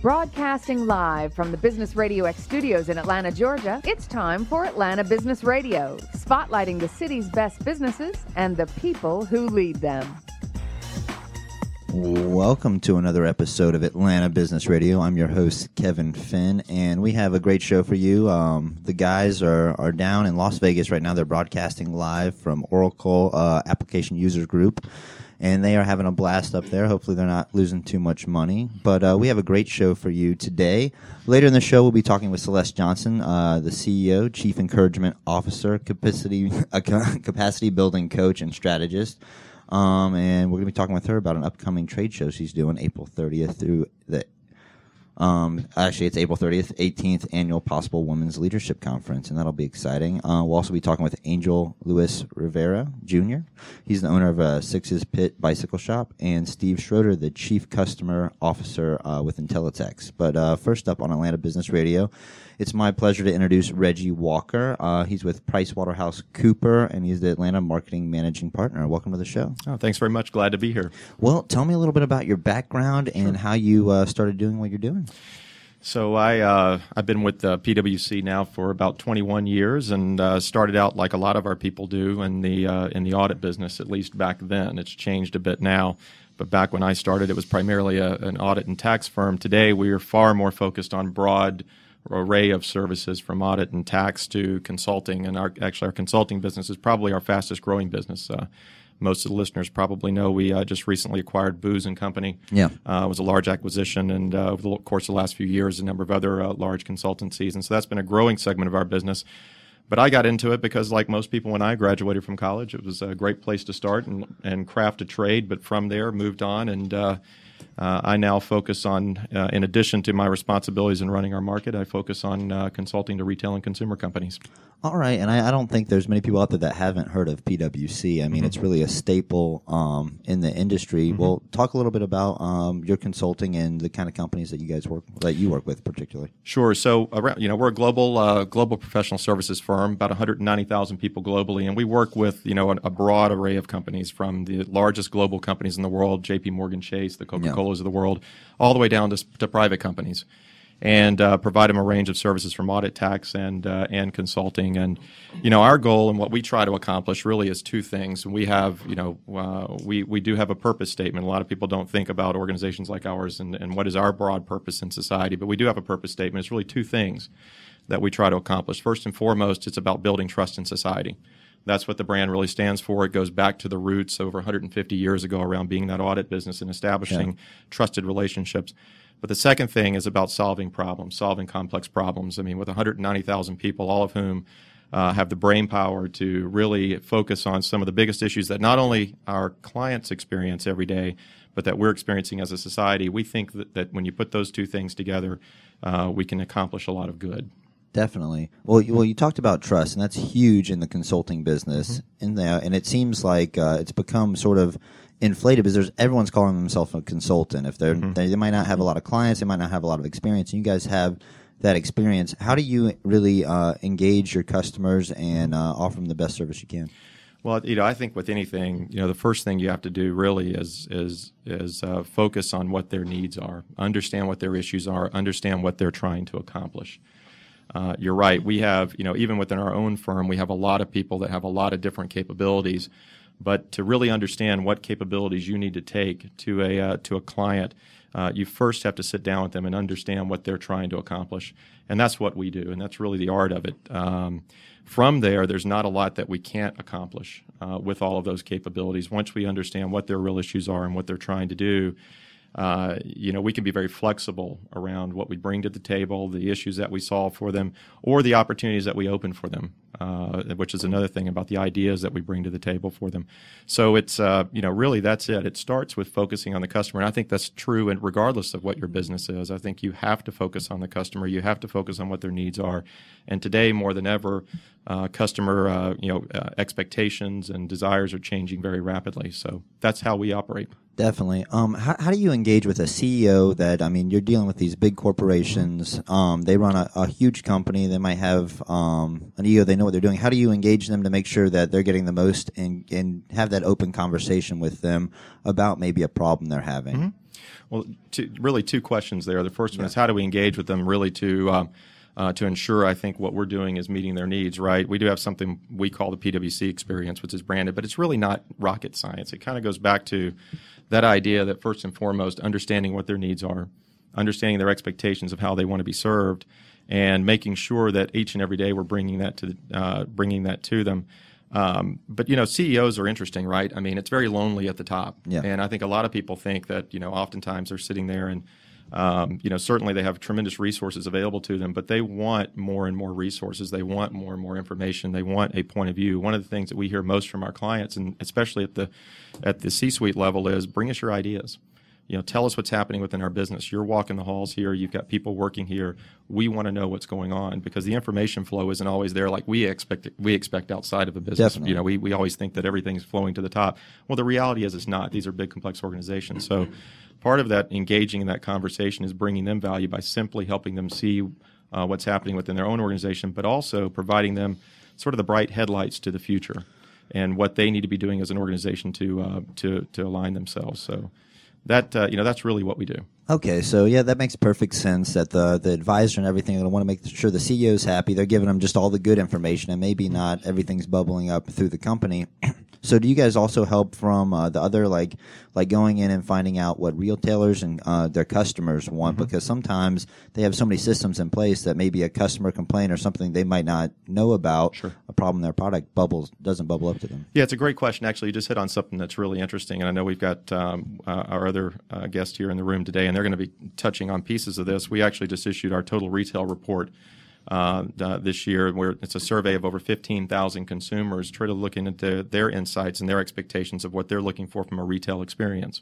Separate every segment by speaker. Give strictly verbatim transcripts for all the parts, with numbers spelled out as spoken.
Speaker 1: Broadcasting live from the Business Radio X studios in Atlanta, Georgia, it's time for Atlanta Business Radio, spotlighting the city's best businesses and the people who lead them.
Speaker 2: Welcome to another episode of Atlanta Business Radio. I'm your host, Kevin Finn, and we have a great show for you. Um, the guys are, are down in Las Vegas right now. They're broadcasting live from Oracle uh, Application Users Group, and they are having a blast up there. Hopefully they're not losing too much money. But uh, we have a great show for you today. Later in the show, we'll be talking with Celeste Johnson, uh, the C E O, Chief Encouragement Officer, Capacity, uh, capacity Building Coach, and Strategist. Um, and we're going to be talking with her about an upcoming trade show she's doing April thirtieth through the, um, actually it's April thirtieth, eighteenth Annual Possible Women's Leadership Conference, and that'll be exciting. Uh, we'll also be talking with Angel Luis Rivera, Junior He's the owner of uh, Six's Pit Bicycle Shop, and Steve Schroeder, the Chief Customer Officer uh, with Intellitex. But uh, first up on Atlanta Business Radio, it's my pleasure to introduce Reggie Walker. Uh, he's with PricewaterhouseCoopers, and he's the Atlanta Marketing Managing Partner. Welcome to the show.
Speaker 3: Oh, thanks very much. Glad to be here.
Speaker 2: Well, tell me a little bit about your background and sure. how you uh, started doing what you're doing.
Speaker 3: So I, uh, I've been with uh, P W C now for about twenty-one years, and uh, started out like a lot of our people do in the uh, in the audit business, at least back then. It's changed a bit now. But back when I started, it was primarily a, an audit and tax firm. Today, we are far more focused on broad array of services, from audit and tax to consulting, and our actually our consulting business is probably our fastest growing business. Uh, most of the listeners probably know we uh, just recently acquired Booz and Company.
Speaker 2: Yeah,
Speaker 3: uh, it was a large acquisition, and uh, over the course of the last few years, a number of other uh, large consultancies, and so that's been a growing segment of our business. But I got into it because, like most people, when I graduated from college, it was a great place to start and, and craft a trade. But from there, moved on, and uh, Uh, I now focus on, uh, in addition to my responsibilities in running our market, I focus on uh, consulting to retail and consumer companies.
Speaker 2: All right, and I, I don't think there's many people out there that haven't heard of P W C. I mean, mm-hmm. it's really a staple um, in the industry. Mm-hmm. Well, talk a little bit about um, your consulting and the kind of companies that you guys work that you work with, particularly.
Speaker 3: Sure. So, around, you know, we're a global uh, global professional services firm, about one hundred ninety thousand people globally, and we work with you know a, a broad array of companies, from the largest global companies in the world, J P Morgan Chase, the Coca-Colas yeah. of the world, all the way down to, to private companies, and uh, provide them a range of services from audit, tax, and uh, and consulting. And you know, our goal and what we try to accomplish really is two things. We have, you know, uh, we we do have a purpose statement. A lot of people don't think about organizations like ours and, and what is our broad purpose in society, but we do have a purpose statement. It's really two things that we try to accomplish. First and foremost, it's about building trust in society. That's what the brand really stands for. It goes back to the roots over one hundred fifty years ago around being that audit business and establishing yeah. trusted relationships. But the second thing is about solving problems, solving complex problems. I mean, with one hundred ninety thousand people, all of whom uh, have the brain power to really focus on some of the biggest issues that not only our clients experience every day, but that we're experiencing as a society, we think that, that when you put those two things together, uh, we can accomplish a lot of good.
Speaker 2: Definitely. Well, you, well, you talked about trust, and that's huge in the consulting business. Mm-hmm. In there, and it seems like uh, it's become sort of inflated because there's everyone's calling themselves a consultant. If they're mm-hmm. they, they might not have a lot of clients, they might not have a lot of experience. And you guys have that experience. How do you really uh, engage your customers and uh, offer them the best service you can?
Speaker 3: Well, you know, I think with anything, you know, the first thing you have to do really is is is uh, focus on what their needs are, understand what their issues are, understand what they're trying to accomplish. Uh, you're right. We have, you know, even within our own firm, we have a lot of people that have a lot of different capabilities. But to really understand what capabilities you need to take to a uh, to a client, uh, you first have to sit down with them and understand what they're trying to accomplish. And that's what we do, and that's really the art of it. Um, from there, there's not a lot that we can't accomplish uh, with all of those capabilities. Once we understand what their real issues are and what they're trying to do, Uh, you know, we can be very flexible around what we bring to the table, the issues that we solve for them, or the opportunities that we open for them, uh, which is another thing about the ideas that we bring to the table for them. So it's, uh, you know, really that's it. It starts with focusing on the customer, and I think that's true and regardless of what your business is. I think you have to focus on the customer. You have to focus on what their needs are. And today, more than ever, uh, customer, uh, you know, uh, expectations and desires are changing very rapidly. So that's how we operate.
Speaker 2: Definitely. Um, how, how do you engage with a C E O that, I mean, you're dealing with these big corporations. Um, they run a, a huge company. They might have um, an E O. They know what they're doing. How do you engage them to make sure that they're getting the most and, and have that open conversation with them about maybe a problem they're having?
Speaker 3: Mm-hmm. Well, two, really two questions there. The first one yeah. is how do we engage with them really to um, uh, to ensure, I think, what we're doing is meeting their needs, right? We do have something we call the P W C experience, which is branded, but it's really not rocket science. It kind of goes back to that idea that first and foremost, understanding what their needs are, understanding their expectations of how they want to be served, and making sure that each and every day we're bringing that to uh, bringing that to them. Um, but, you know, C E Os are interesting, right? I mean, it's very lonely at the top.
Speaker 2: Yeah.
Speaker 3: And I think a lot of people think that, you know, oftentimes they're sitting there and, um, you know, certainly they have tremendous resources available to them, but they want more and more resources. They want more and more information. They want a point of view. One of the things that we hear most from our clients, and especially at the at the C-suite level, is bring us your ideas. You know, tell us what's happening within our business. You're walking the halls here. You've got people working here. We want to know what's going on because the information flow isn't always there like we expect. We expect outside of a business.
Speaker 2: Definitely.
Speaker 3: You know, we we always think that everything's flowing to the top. Well, the reality is it's not. These are big, complex organizations. So, part of that engaging in that conversation is bringing them value by simply helping them see uh, what's happening within their own organization, but also providing them sort of the bright headlights to the future and what they need to be doing as an organization to uh, to to align themselves. So. That uh, you know, that's really what we do.
Speaker 2: Okay, so yeah, that makes perfect sense. That the the advisor and everything, they want to make sure the C E O's happy. They're giving them just all the good information, and maybe not everything's bubbling up through the company. So, do you guys also help from uh, the other, like like going in and finding out what retailers and uh, their customers want? Mm-hmm. Because sometimes they have so many systems in place that maybe a customer complaint or something they might not know about,
Speaker 3: sure.
Speaker 2: a problem their product bubbles doesn't bubble up to them.
Speaker 3: Yeah, it's a great question. Actually, you just hit on something that's really interesting, and I know we've got um, uh, our other uh, guest here in the room today, and they're going to be touching on pieces of this. We actually just issued our total retail report uh, uh, this year, where it's a survey of over fifteen thousand consumers, try to look into their insights and their expectations of what they're looking for from a retail experience.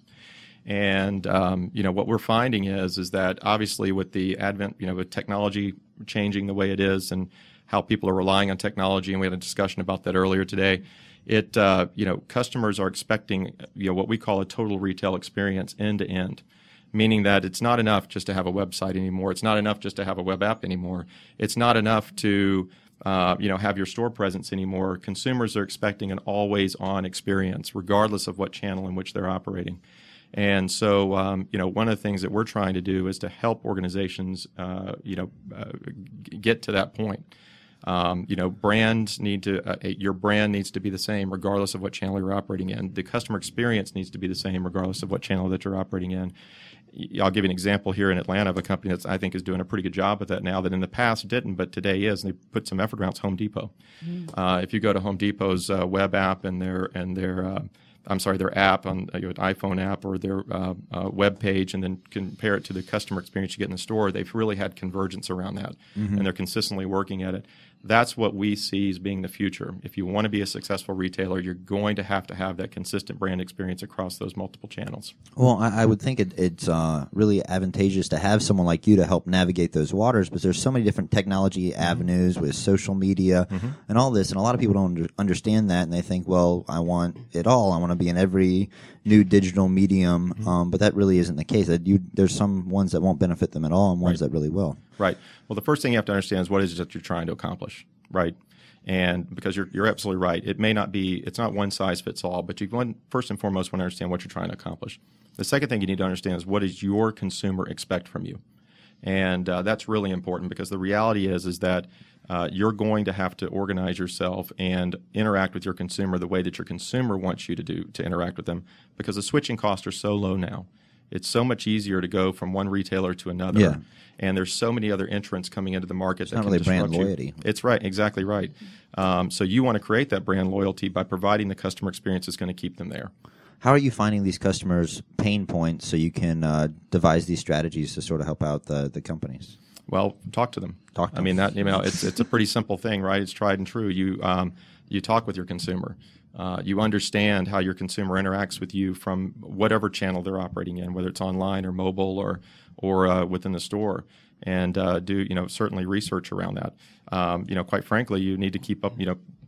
Speaker 3: And um, you know what we're finding is is that obviously with the advent, you know, with technology changing the way it is, and how people are relying on technology, and we had a discussion about that earlier today. It uh, you know customers are expecting you know what we call a total retail experience end to end. Meaning that it's not enough just to have a website anymore. It's not enough just to have a web app anymore. It's not enough to uh, you know have your store presence anymore. Consumers are expecting an always-on experience, regardless of what channel in which they're operating. And so, um, you know, one of the things that we're trying to do is to help organizations, uh, you know, uh, get to that point. Um, you know, brands need to, uh, your brand needs to be the same regardless of what channel you're operating in. The customer experience needs to be the same regardless of what channel that you're operating in. I'll give you an example here in Atlanta of a company that I think is doing a pretty good job with that now that in the past didn't, but today is, and they put some effort around. It's Home Depot. Mm. Uh, if you go to Home Depot's uh, web app and their and their uh, I'm sorry, their app on uh, an iPhone app or their uh, uh, web page, and then compare it to the customer experience you get in the store, they've really had convergence around that, mm-hmm. and they're consistently working at it. That's what we see as being the future. If you want to be a successful retailer, you're going to have to have that consistent brand experience across those multiple channels.
Speaker 2: Well, I, I would think it, it's uh, really advantageous to have someone like you to help navigate those waters, because there's so many different technology avenues with social media mm-hmm. and all this, and a lot of people don't under, understand that, and they think, well, I want it all. I want to be in every new digital medium, mm-hmm. um, but that really isn't the case. That you, there's some ones that won't benefit them at all and ones right. that really will.
Speaker 3: Right. Well, the first thing you have to understand is what is it that you're trying to accomplish, right? And because you're you're absolutely right, it may not be, it's not one size fits all, but you want, first and foremost want to understand what you're trying to accomplish. The second thing you need to understand is what does your consumer expect from you, and uh, that's really important because the reality is is that uh, you're going to have to organize yourself and interact with your consumer the way that your consumer wants you to do to interact with them, because the switching costs are so low now. It's so much easier to go from one retailer to another,
Speaker 2: yeah.
Speaker 3: and there's so many other entrants coming into the market.
Speaker 2: It's
Speaker 3: that
Speaker 2: not
Speaker 3: can
Speaker 2: really brand
Speaker 3: you.
Speaker 2: loyalty.
Speaker 3: It's right, exactly right. Um, so you want to create that brand loyalty by providing the customer experience that's going to keep them there.
Speaker 2: How are you finding these customers' pain points so you can uh, devise these strategies to sort of help out the, the companies?
Speaker 3: Well, talk to them.
Speaker 2: Talk to
Speaker 3: I
Speaker 2: them.
Speaker 3: mean, that you know, it's it's a pretty simple thing, right? It's tried and true. You um, you talk with your consumer. Uh, you understand how your consumer interacts with you from whatever channel they're operating in, whether it's online or mobile or or uh, within the store, and uh, do you know certainly research around that. Um, you know, quite frankly, you need to keep up. You know,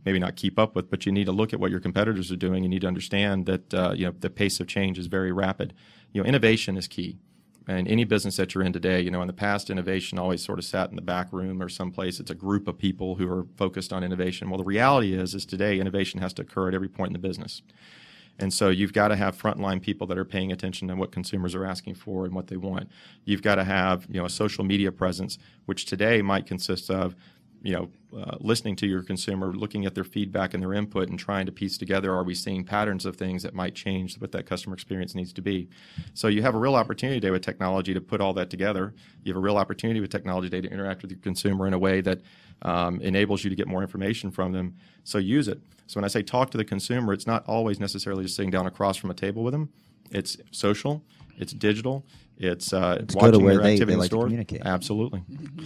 Speaker 3: maybe not keep up with, but you need to look at what your competitors are doing. You need to understand that uh, you know the pace of change is very rapid. You know, innovation is key. And any business that you're in today, you know, in the past, innovation always sort of sat in the back room or someplace. It's a group of people who are focused on innovation. Well, the reality is, is today innovation has to occur at every point in the business. And so you've got to have frontline people that are paying attention to what consumers are asking for and what they want. You've got to have, you know, a social media presence, which today might consist of, you know, uh, listening to your consumer, looking at their feedback and their input and trying to piece together, are we seeing patterns of things that might change what that customer experience needs to be? So you have a real opportunity today with technology to put all that together. You have a real opportunity with technology today to interact with your consumer in a way that um, enables you to get more information from them. So use it. So when I say talk to the consumer, it's not always necessarily just sitting down across from a table with them. It's social, it's digital, it's, uh,
Speaker 2: Let's
Speaker 3: watching
Speaker 2: go to where
Speaker 3: their
Speaker 2: they,
Speaker 3: activity
Speaker 2: they
Speaker 3: in the
Speaker 2: like to
Speaker 3: store.
Speaker 2: communicate.
Speaker 3: Absolutely.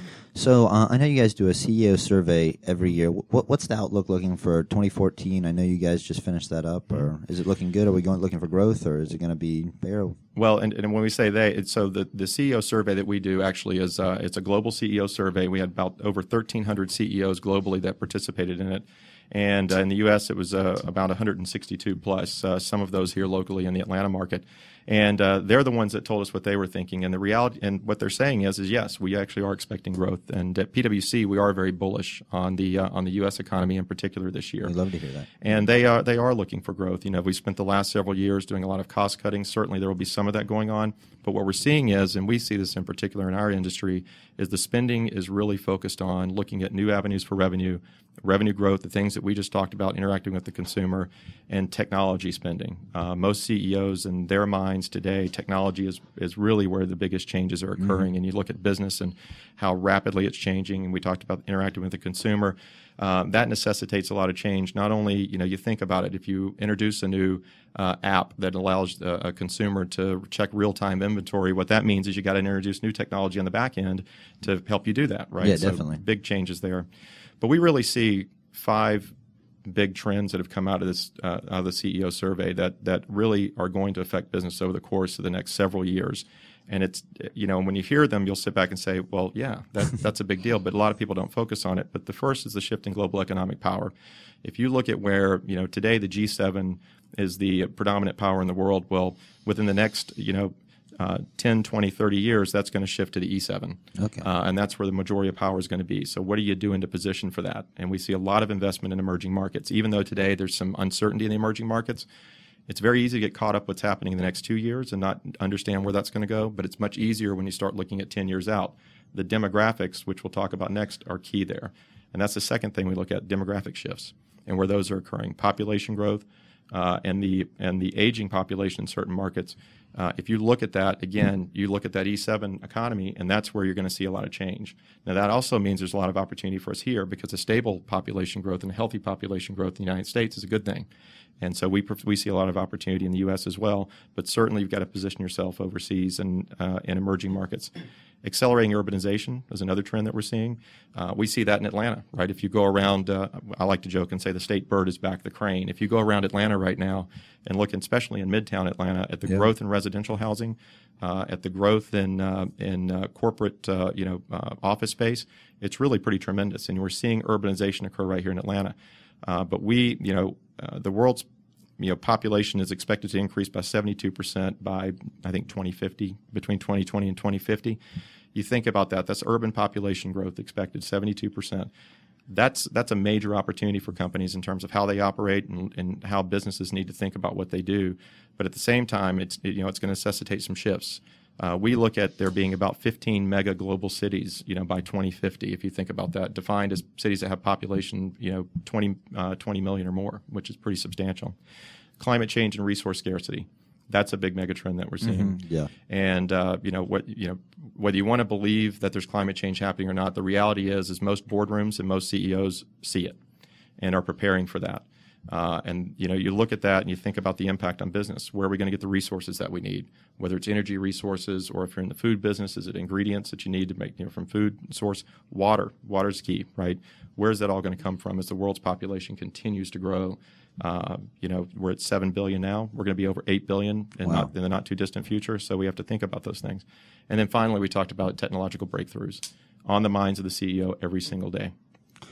Speaker 2: So uh, I know you guys do a C E O survey every year. What, what's the outlook looking for twenty fourteen? I know you guys just finished that up. Or is it looking good? Are we going looking for growth, or is it going to be bare?
Speaker 3: Well, and, and when we say they, it's, so the, the C E O survey that we do actually is uh, it's a global C E O survey. We had about over thirteen hundred C E Os globally that participated in it. And uh, in the U S, it was uh, about one hundred sixty-two plus, uh, some of those here locally in the Atlanta market. And uh, they're the ones that told us what they were thinking. And the reality, and what they're saying is, is yes, we actually are expecting growth. And at P W C, we are very bullish on the uh, on the U S economy in particular this year.
Speaker 2: I'd love to hear that.
Speaker 3: And they are they are looking for growth. You know, we spent the last several years doing a lot of cost cutting. Certainly, there will be some of that going on. But what we're seeing is, and we see this in particular in our industry, is the spending is really focused on looking at new avenues for revenue, revenue growth, the things that we just talked about, interacting with the consumer, and technology spending. Uh, most C E Os in their minds today, technology is, is really where the biggest changes are occurring. Mm-hmm. And you look at business and how rapidly it's changing, and we talked about interacting with the consumer. Uh, that necessitates a lot of change. Not only, you know, you think about it, if you introduce a new uh, app that allows a, a consumer to check real-time inventory, what that means is you got to introduce new technology on the back end to help you do that, right?
Speaker 2: Yeah,
Speaker 3: so
Speaker 2: definitely.
Speaker 3: Big changes there. But we really see five big trends that have come out of this uh, out of the C E O survey that that really are going to affect business over the course of the next several years. And it's, you know, when you hear them, you'll sit back and say, well, yeah, that, that's a big deal. But a lot of people don't focus on it. But the first is the shift in global economic power. If you look at where, you know, today the G seven is the predominant power in the world, well, within the next, you know, uh, ten, twenty, thirty years, that's going to shift to the E seven.
Speaker 2: Okay.
Speaker 3: Uh, and that's where the majority of power is going to be. So what are you doing to position for that? And we see a lot of investment in emerging markets. Even though today there's some uncertainty in the emerging markets, it's very easy to get caught up what's happening in the next two years and not understand where that's going to go, but it's much easier when you start looking at ten years out. The demographics, which we'll talk about next, are key there. And that's the second thing we look at, demographic shifts, and where those are occurring. Population growth uh, and the and the aging population in certain markets. Uh, if you look at that, again, you look at that E seven economy, and that's where you're going to see a lot of change. Now, that also means there's a lot of opportunity for us here, because a stable population growth and a healthy population growth in the United States is a good thing. And so we we see a lot of opportunity in the U S as well, but certainly you've got to position yourself overseas and uh, in emerging markets. Accelerating urbanization is another trend that we're seeing. Uh, we see that in Atlanta, right? If you go around, uh, I like to joke and say the state bird is back the crane. If you go around Atlanta right now and look, especially in Midtown Atlanta, at the yeah. growth in residential housing, uh, at the growth in uh, in uh, corporate, uh, you know, uh, office space, it's really pretty tremendous. And we're seeing urbanization occur right here in Atlanta. Uh, but we, you know, uh, the world's you know, population is expected to increase by seventy-two percent by, I think, twenty fifty, between twenty twenty and twenty fifty. You think about that, that's urban population growth expected, seventy-two percent. That's that's a major opportunity for companies in terms of how they operate and, and how businesses need to think about what they do. But at the same time, it's it, you know it's going to necessitate some shifts. Uh, we look at there being about fifteen mega global cities, you know, by twenty fifty. If you think about that, defined as cities that have population, you know, twenty, uh, twenty million or more, which is pretty substantial. Climate change and resource scarcity. That's a big mega trend that we're seeing.
Speaker 2: Mm-hmm. Yeah.
Speaker 3: And uh, you know what you know whether you want to believe that there's climate change happening or not, the reality is is most boardrooms and most C E Os see it and are preparing for that. Uh, and you know you look at that and you think about the impact on business. Where are we going to get the resources that we need? Whether it's energy resources, or if you're in the food business, is it ingredients that you need to make, you know, from food source? Water. Water's key, right? Where's that all going to come from as the world's population continues to grow? Uh, you know, we're at seven billion now. We're going to be over eight billion in,
Speaker 2: wow.
Speaker 3: not, in the not too distant future. So we have to think about those things. And then finally, we talked about technological breakthroughs on the minds of the C E O every single day.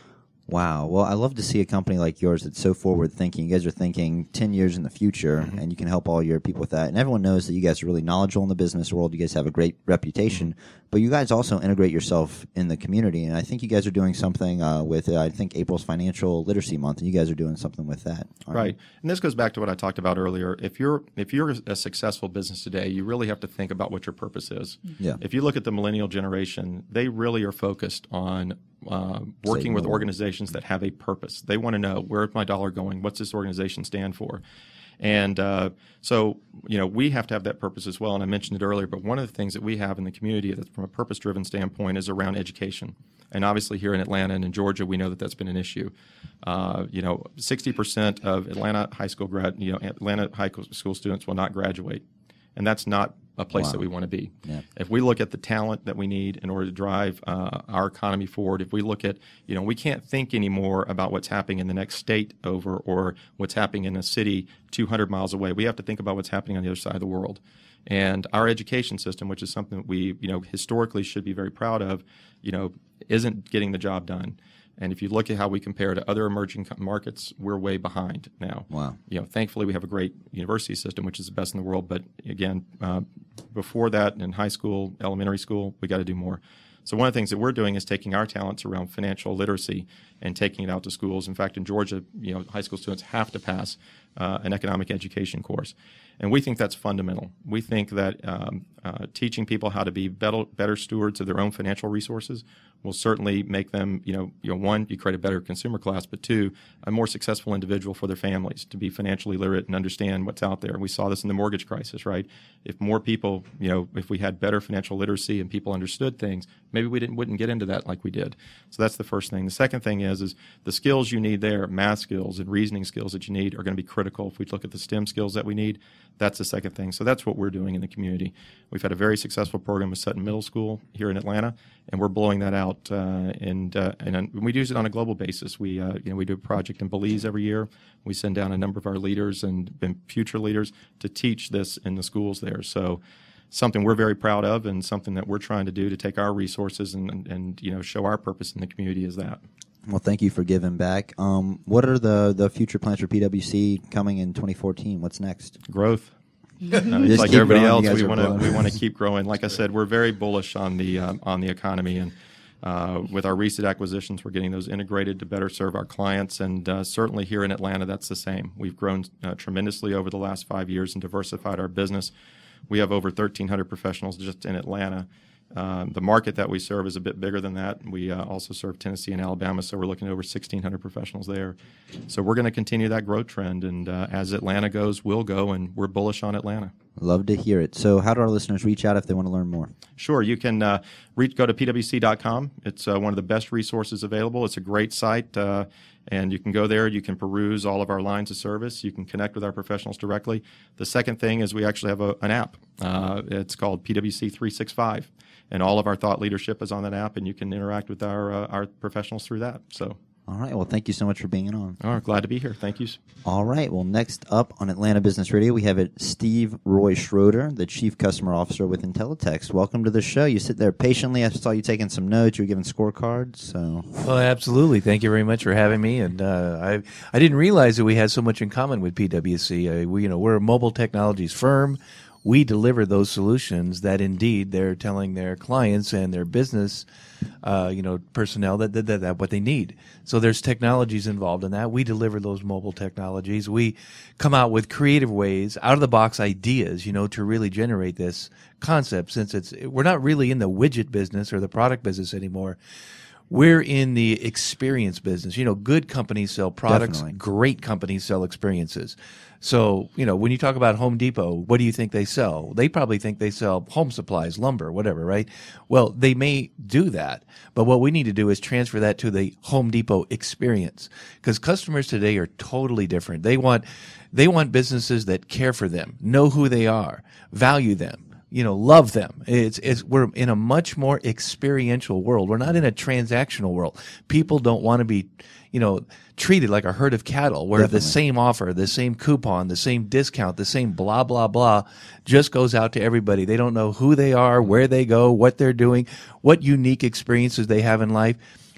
Speaker 2: Wow. Well, I love to see a company like yours that's so forward thinking. You guys are thinking ten years in the future, mm-hmm. and you can help all your people with that. And everyone knows that you guys are really knowledgeable in the business world. You guys have a great reputation, mm-hmm. but you guys also integrate yourself in the community. And I think you guys are doing something uh, with, uh, I think, April's Financial Literacy Month, and you guys are doing something with that.
Speaker 3: Right.
Speaker 2: You?
Speaker 3: And this goes back to what I talked about earlier. If you're if you're a successful business today, you really have to think about what your purpose is.
Speaker 2: Yeah.
Speaker 3: If you look at the millennial generation, they really are focused on uh, working with organizations that have a purpose. They want to know, where's my dollar going? What's this organization stand for? And uh, so, you know, we have to have that purpose as well. And I mentioned it earlier, but one of the things that we have in the community that's from a purpose-driven standpoint is around education. And obviously here in Atlanta and in Georgia, we know that that's been an issue. Uh, you know, sixty percent of Atlanta high school grad, you know, Atlanta high school students will not graduate. And that's not a place
Speaker 2: wow.
Speaker 3: that we want to be.
Speaker 2: Yeah.
Speaker 3: If we look at the talent that we need in order to drive uh, our economy forward, if we look at, you know, we can't think anymore about what's happening in the next state over or what's happening in a city two hundred miles away. We have to think about what's happening on the other side of the world. And our education system, which is something that we, you know, historically should be very proud of, you know, isn't getting the job done. And if you look at how we compare to other emerging markets, we're way behind now.
Speaker 2: Wow.
Speaker 3: You know, thankfully we have a great university system, which is the best in the world. But again, uh, before that, in high school, elementary school, we got to do more. So one of the things that we're doing is taking our talents around financial literacy and taking it out to schools. In fact, in Georgia, you know, high school students have to pass uh, an economic education course. And we think that's fundamental. We think that um, uh, teaching people how to be better, better stewards of their own financial resources will certainly make them, you know, you know, one, you create a better consumer class, but two, a more successful individual for their families to be financially literate and understand what's out there. We saw this in the mortgage crisis, right? If more people, you know, if we had better financial literacy and people understood things, maybe we didn't wouldn't get into that like we did. So that's the first thing. The second thing is, is the skills you need there, math skills and reasoning skills that you need are going to be critical. If we look at the STEM skills that we need, that's the second thing. So that's what we're doing in the community. We've had a very successful program with Sutton Middle School here in Atlanta, and we're blowing that out. Uh, and uh, and we use it on a global basis. We uh, you know we do a project in Belize every year. We send down a number of our leaders and, and future leaders to teach this in the schools there. So something we're very proud of, and something that we're trying to do to take our resources and and, and you know show our purpose in the community is that.
Speaker 2: Well, thank you for giving back. Um, what are the, the future plans for P W C coming in twenty fourteen? What's next?
Speaker 3: Growth. Uh, it's like
Speaker 2: keep
Speaker 3: everybody
Speaker 2: growing.
Speaker 3: else,
Speaker 2: You guys
Speaker 3: we
Speaker 2: are
Speaker 3: want to
Speaker 2: growing.
Speaker 3: we want to keep growing. Like I said, we're very bullish on the um, on the economy, and uh, with our recent acquisitions, we're getting those integrated to better serve our clients. And uh, certainly here in Atlanta, that's the same. We've grown uh, tremendously over the last five years and diversified our business. We have over thirteen hundred professionals just in Atlanta. Uh, the market that we serve is a bit bigger than that. We uh, also serve Tennessee and Alabama, so we're looking at over sixteen hundred professionals there. So we're going to continue that growth trend, and uh, as Atlanta goes, we'll go, and we're bullish on Atlanta.
Speaker 2: Love to hear it. So how do our listeners reach out if they want to learn more?
Speaker 3: Sure. You can uh, reach, go to P W C dot com. It's uh, one of the best resources available. It's a great site, uh, and you can go there. You can peruse all of our lines of service. You can connect with our professionals directly. The second thing is we actually have a, an app. Uh, it's called P W C three sixty-five. And all of our thought leadership is on that app, and you can interact with our uh, our professionals through that. So,
Speaker 2: all right. Well, thank you so much for being on.
Speaker 3: all right, glad to be here. Thank you.
Speaker 2: All right. Well, next up on Atlanta Business Radio, we have it Steve Roy Schroeder, the Chief Customer Officer with Intellitext. Welcome to the show. You sit there patiently. I saw you taking some notes. You were giving scorecards. So,
Speaker 4: well, absolutely. Thank you very much for having me. And uh, I I didn't realize that we had so much in common with P W C. Uh, we you know we're a mobile technologies firm. We deliver those solutions that indeed they're telling their clients and their business, uh, you know, personnel that, that, that, that what they need. So there's technologies involved in that. We deliver those mobile technologies. We come out with creative ways, out of the box ideas, you know, to really generate this concept. Since it's we're not really in the widget business or the product business anymore. We're in the experience business. You know, good companies sell products.
Speaker 2: Definitely.
Speaker 4: Great companies sell experiences. So, you know, when you talk about Home Depot, what do you think they sell? They probably think they sell home supplies, lumber, whatever, right? Well, they may do that. But what we need to do is transfer that to the Home Depot experience. Because customers today are totally different. They want, they want businesses that care for them, know who they are, value them. You know, love them. It's, it's, we're in a much more experiential world. We're not in a transactional world. People don't want to be, you know, treated like a herd of cattle where
Speaker 2: Definitely.
Speaker 4: the same offer, the same coupon, the same discount, the same blah, blah, blah just goes out to everybody. They don't know who they are, where they go, what they're doing, what unique experiences they have in life.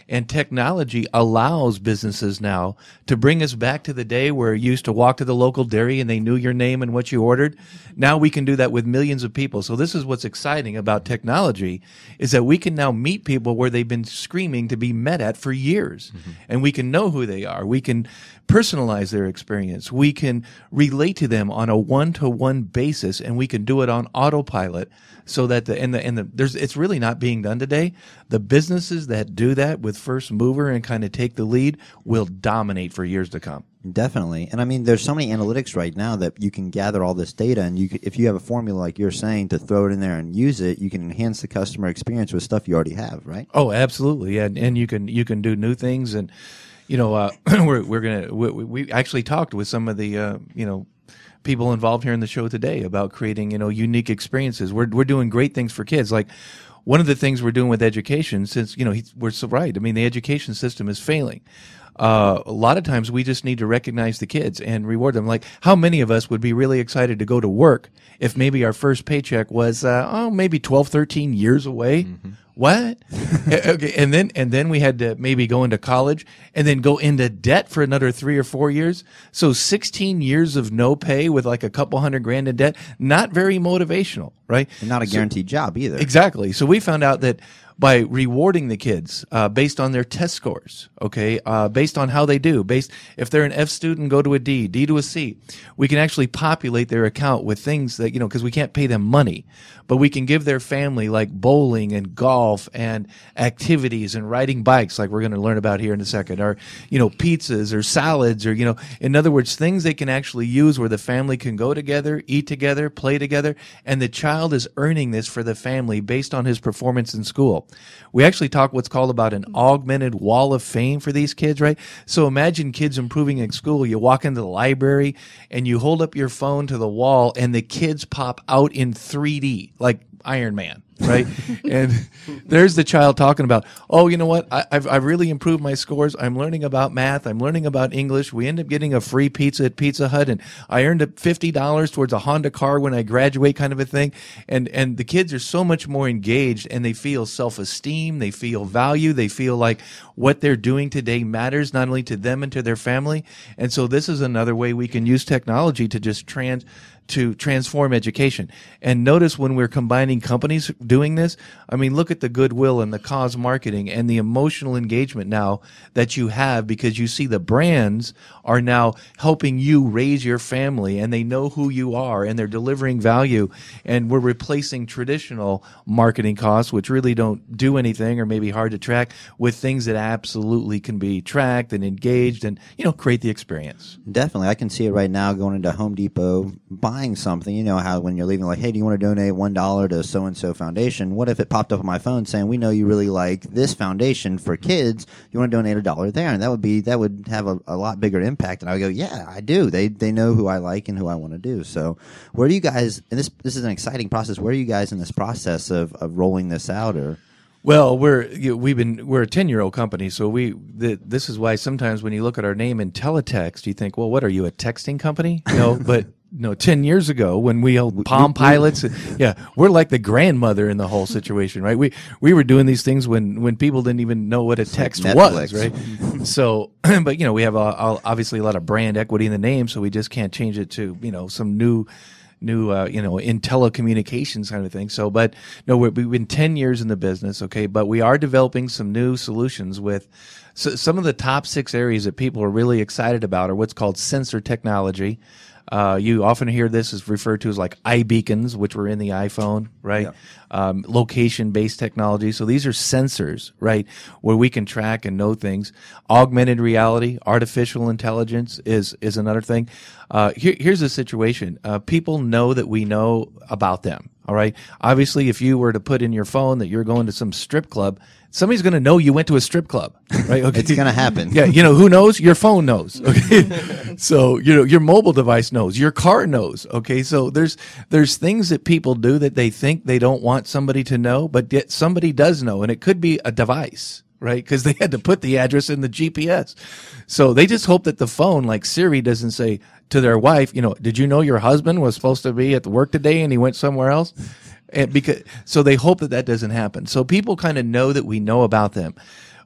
Speaker 4: And technology allows businesses now to bring us back to the day where you used to walk to the local dairy and they knew your name and what you ordered. Now we can do that with millions of people. So this is what's exciting about technology, is that we can now meet people where they've been screaming to be met at for years. Mm-hmm. And we can know who they are. We can personalize their experience. We can relate to them on a one-to-one basis, and we can do it on autopilot. So that the and the and the there's it's really not being done today. The businesses that do that with first mover and kind of take the lead will dominate for years to come.
Speaker 2: Definitely. And I mean, there's so many analytics right now that you can gather all this data, and you could, if you have a formula like you're saying to throw it in there and use it, you can enhance the customer experience with stuff you already have, right?
Speaker 4: Oh, absolutely. Yeah, and, and you can you can do new things, and you know uh, we're we're gonna we, we actually talked with some of the uh, you know. people involved here in the show today about creating, you know, unique experiences. We're we're doing great things for kids. Like one of the things we're doing with education, since, you know, he, we're so right. I mean, the education system is failing. Uh, a lot of times we just need to recognize the kids and reward them. Like, how many of us would be really excited to go to work if maybe our first paycheck was, uh, oh, maybe twelve, thirteen years away? Mm-hmm. What? Okay, and then and then we had to maybe go into college and then go into debt for another three or four years. So sixteen years of no pay with like a couple hundred grand in debt, not very motivational, right?
Speaker 2: And not a guaranteed so, job either.
Speaker 4: Exactly. So we found out that by rewarding the kids uh, based on their test scores, okay, uh, based on how they do, based if they're an F student, go to a D, D to a C, we can actually populate their account with things that, you know, because we can't pay them money, but we can give their family like bowling and golf and activities and riding bikes, like we're going to learn about here in a second, or, you know, pizzas or salads, or, you know, in other words, things they can actually use where the family can go together, eat together, play together, and the child is earning this for the family based on his performance in school. We actually talk what's called about an augmented wall of fame for these kids, right? So imagine kids improving in school. You walk into the library and you hold up your phone to the wall and the kids pop out in three D, like Iron Man, right? And there's the child talking about, oh, you know what? I, I've, I've really improved my scores. I'm learning about math. I'm learning about English. We end up getting a free pizza at Pizza Hut, and I earned up fifty dollars towards a Honda car when I graduate, kind of a thing. And, and the kids are so much more engaged, and they feel self-esteem. They feel value. They feel like what they're doing today matters not only to them and to their family. And so this is another way we can use technology to just trans to transform education. And notice when we're combining companies doing this, I mean, look at the goodwill and the cause marketing and the emotional engagement now that you have, because you see the brands are now helping you raise your family, and they know who you are, and they're delivering value. And we're replacing traditional marketing costs, which really don't do anything or maybe hard to track, with things that absolutely can be tracked and engaged and, you know, create the experience.
Speaker 2: Definitely. I can see it right now going into Home Depot, buying something. You know how when you're leaving, like, hey, do you want to donate one dollar to so-and-so foundation? What if it popped up on my phone saying, we know you really like this foundation for kids. You want to donate a dollar there? And that would be, that would have a, a lot bigger impact. And I would go, yeah, I do. They they know who I like and who I want to do. So where do you guys, and this this is an exciting process, where are you guys in this process of, of rolling this out? Or
Speaker 4: Well, we're you know, we've been we're a ten-year-old company, so we the, this is why sometimes when you look at our name in teletext, you think, well, what are you, a texting company? No, but no, ten years ago when we held Palm Pilots, yeah, we're like the grandmother in the whole situation, right? We we were doing these things when, when people didn't even know what a text
Speaker 2: like
Speaker 4: was, right? So, but you know, we have a, a, obviously a lot of brand equity in the name, so we just can't change it to, you know, some new. new, uh, you know, in telecommunications kind of thing. So, but no, we're, we've been ten years in the business. Okay. But we are developing some new solutions with so, some of the top six areas that people are really excited about are what's called sensor technology. Uh, you often hear this is referred to as like iBeacons, which were in the iPhone, right? Yeah. Um, location-based technology. So these are sensors, right, where we can track and know things. Augmented reality, artificial intelligence is is another thing. Uh, here, here's the situation. Uh, people know that we know about them, all right? Obviously, if you were to put in your phone that you're going to some strip club, somebody's going to know you went to a strip club, right? Okay.
Speaker 2: It's going to happen.
Speaker 4: Yeah, you know, who knows? Your phone knows, okay? So, you know, your mobile device knows, your car knows, okay? So there's there's things that people do that they think they don't want somebody to know, but yet somebody does know, and it could be a device, right? Because they had to put the address in the G P S. So they just hope that the phone, like Siri, doesn't say to their wife, you know, did you know your husband was supposed to be at the work today and he went somewhere else? And because so they hope that that doesn't happen. So people kind of know that we know about them.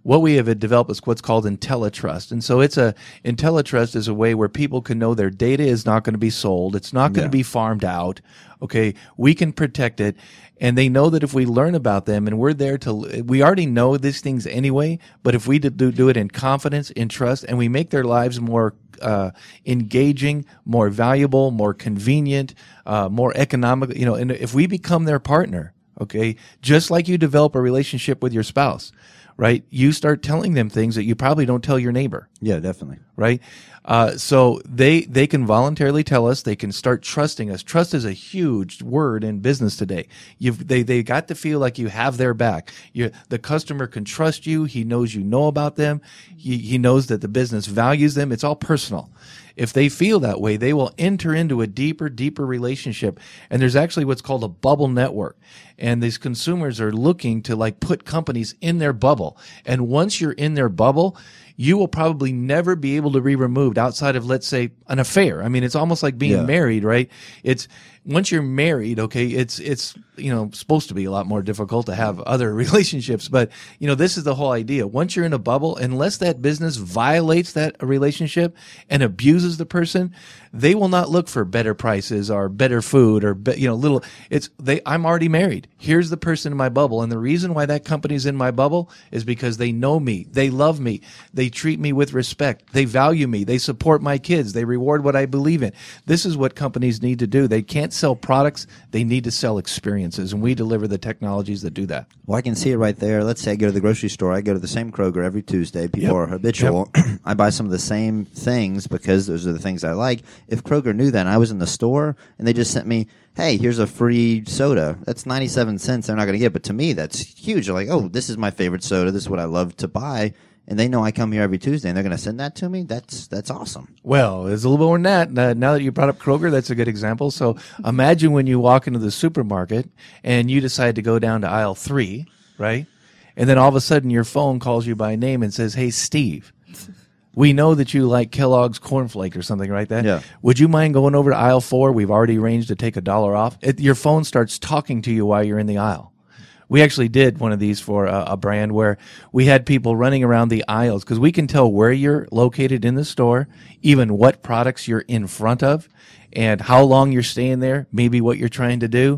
Speaker 4: what we have developed is what's called IntelliTrust. And so it's a IntelliTrust is a way where people can know their data is not going to be sold. It's not going to
Speaker 2: Yeah.
Speaker 4: be farmed out. Okay. We can protect it. And they know that if we learn about them and we're there to, we already know these things anyway, but if we do, do it in confidence, in trust, and we make their lives more uh, engaging, more valuable, more convenient, uh, more economical, you know, and if we become their partner, okay, just like you develop a relationship with your spouse, right? You start telling them things that you probably don't tell your neighbor.
Speaker 2: Yeah, definitely.
Speaker 4: Right? Uh, so they, they can voluntarily tell us, they can start trusting us. Trust is a huge word in business today. You've, they, they got to feel like you have their back. You, the customer can trust you. He knows you know about them. He, he knows that the business values them. It's all personal. If they feel that way, they will enter into a deeper, deeper relationship. And there's actually what's called a bubble network. And these consumers are looking to like put companies in their bubble. And once you're in their bubble, you will probably never be able to be removed outside of, let's say, an affair. I mean, it's almost like being
Speaker 2: Yeah.
Speaker 4: married, right? It's once you're married, okay, it's, it's, you know, supposed to be a lot more difficult to have other relationships. But, you know, this is the whole idea. Once you're in a bubble, unless that business violates that relationship and abuses the person, they will not look for better prices or better food or, be, you know, little, it's, they, I'm already married. Here's the person in my bubble. And the reason why that company's in my bubble is because they know me. They love me. They treat me with respect. They value me. They support my kids. They reward what I believe in. This is what companies need to do. They can't sell products. They need to sell experiences. And we deliver the technologies that do that.
Speaker 2: Well, I can see it right there. Let's say I go to the grocery store. I go to the same Kroger every Tuesday. People
Speaker 4: Yep.
Speaker 2: are habitual. I buy some of the same things because those are the things I like. If Kroger knew that and I was in the store and they just sent me, hey, here's a free soda, that's ninety-seven cents they're not going to get. But to me, that's huge. They're like, oh, this is my favorite soda. This is what I love to buy. And they know I come here every Tuesday and they're going to send that to me. That's that's awesome.
Speaker 4: Well, there's a little more than that. Uh, now that you brought up Kroger, that's a good example. So imagine when you walk into the supermarket and you decide to go down to aisle three, right? And then all of a sudden your phone calls you by name and says, hey, Steve, we know that you like Kellogg's Cornflake or something like that.
Speaker 2: Yeah.
Speaker 4: Would you mind going over to aisle four? We've already arranged to take a dollar off. It, your phone starts talking to you while you're in the aisle. We actually did one of these for a, a brand where we had people running around the aisles because we can tell where you're located in the store, even what products you're in front of, and how long you're staying there, maybe what you're trying to do.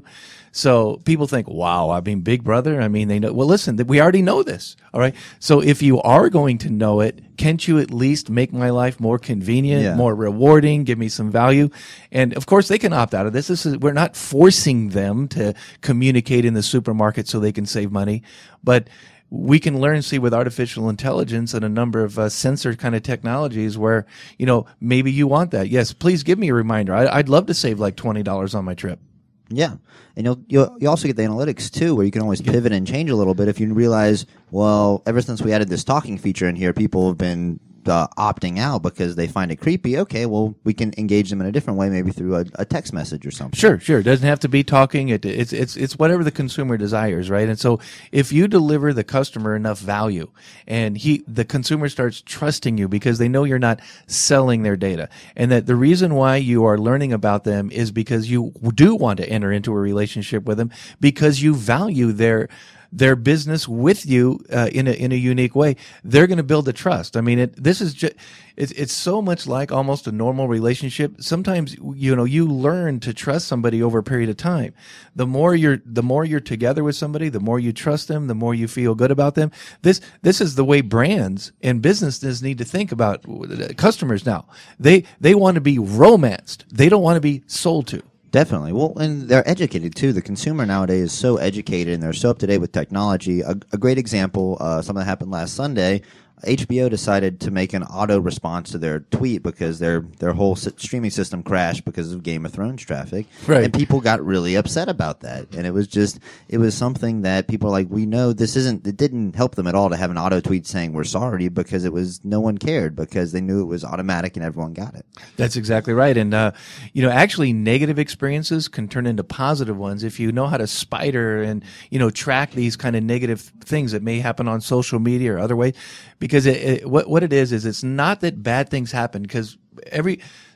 Speaker 4: So people think, wow, I mean, Big Brother, I mean, they know. Well, listen, we already know this, all right? So if you are going to know it, can't you at least make my life more convenient,
Speaker 2: Yeah.
Speaker 4: more rewarding, give me some value? And of course, they can opt out of this. This is, we're not forcing them to communicate in the supermarket so they can save money, but we can learn, see, with artificial intelligence and a number of uh, sensor kind of technologies where, you know, maybe you want that. Yes, please give me a reminder. I, I'd love to save like twenty dollars on my trip.
Speaker 2: Yeah. And you'll, you'll you also get the analytics too, where you can always pivot and change a little bit if you realize, well, ever since we added this talking feature in here, people have been uh, opting out because they find it creepy. Okay, well, we can engage them in a different way, maybe through a, a text message or something.
Speaker 4: Sure, sure. It doesn't have to be talking. It, it's it's it's whatever the consumer desires, right? And so if you deliver the customer enough value, and he the consumer starts trusting you because they know you're not selling their data, and that the reason why you are learning about them is because you do want to enter into a relationship with them because you value their their business with you uh, in a in a unique way. They're going to build a trust. I mean, it, this is just it's it's so much like almost a normal relationship. Sometimes you know you learn to trust somebody over a period of time. The more you're the more you're together with somebody, the more you trust them, the more you feel good about them. This this is the way brands and businesses need to think about customers now. They they want to be romanced. They don't want to be sold to.
Speaker 2: Definitely. Well, and they're educated too. The consumer nowadays is so educated and they're so up to date with technology. A, a great example, uh, something that happened last Sunday. H B O decided to make an auto response to their tweet because their their whole s- streaming system crashed because of Game of Thrones traffic.
Speaker 4: Right.
Speaker 2: And people got really upset about that. And it was just, it was something that people are like, we know this isn't, it didn't help them at all to have an auto tweet saying we're sorry because it was, no one cared because they knew it was automatic and everyone got it.
Speaker 4: That's exactly right. And, uh, you know, actually negative experiences can turn into positive ones if you know how to spider and, you know, track these kind of negative things that may happen on social media or other ways. Because it, it, what, what it is, is it's not that bad things happen because every,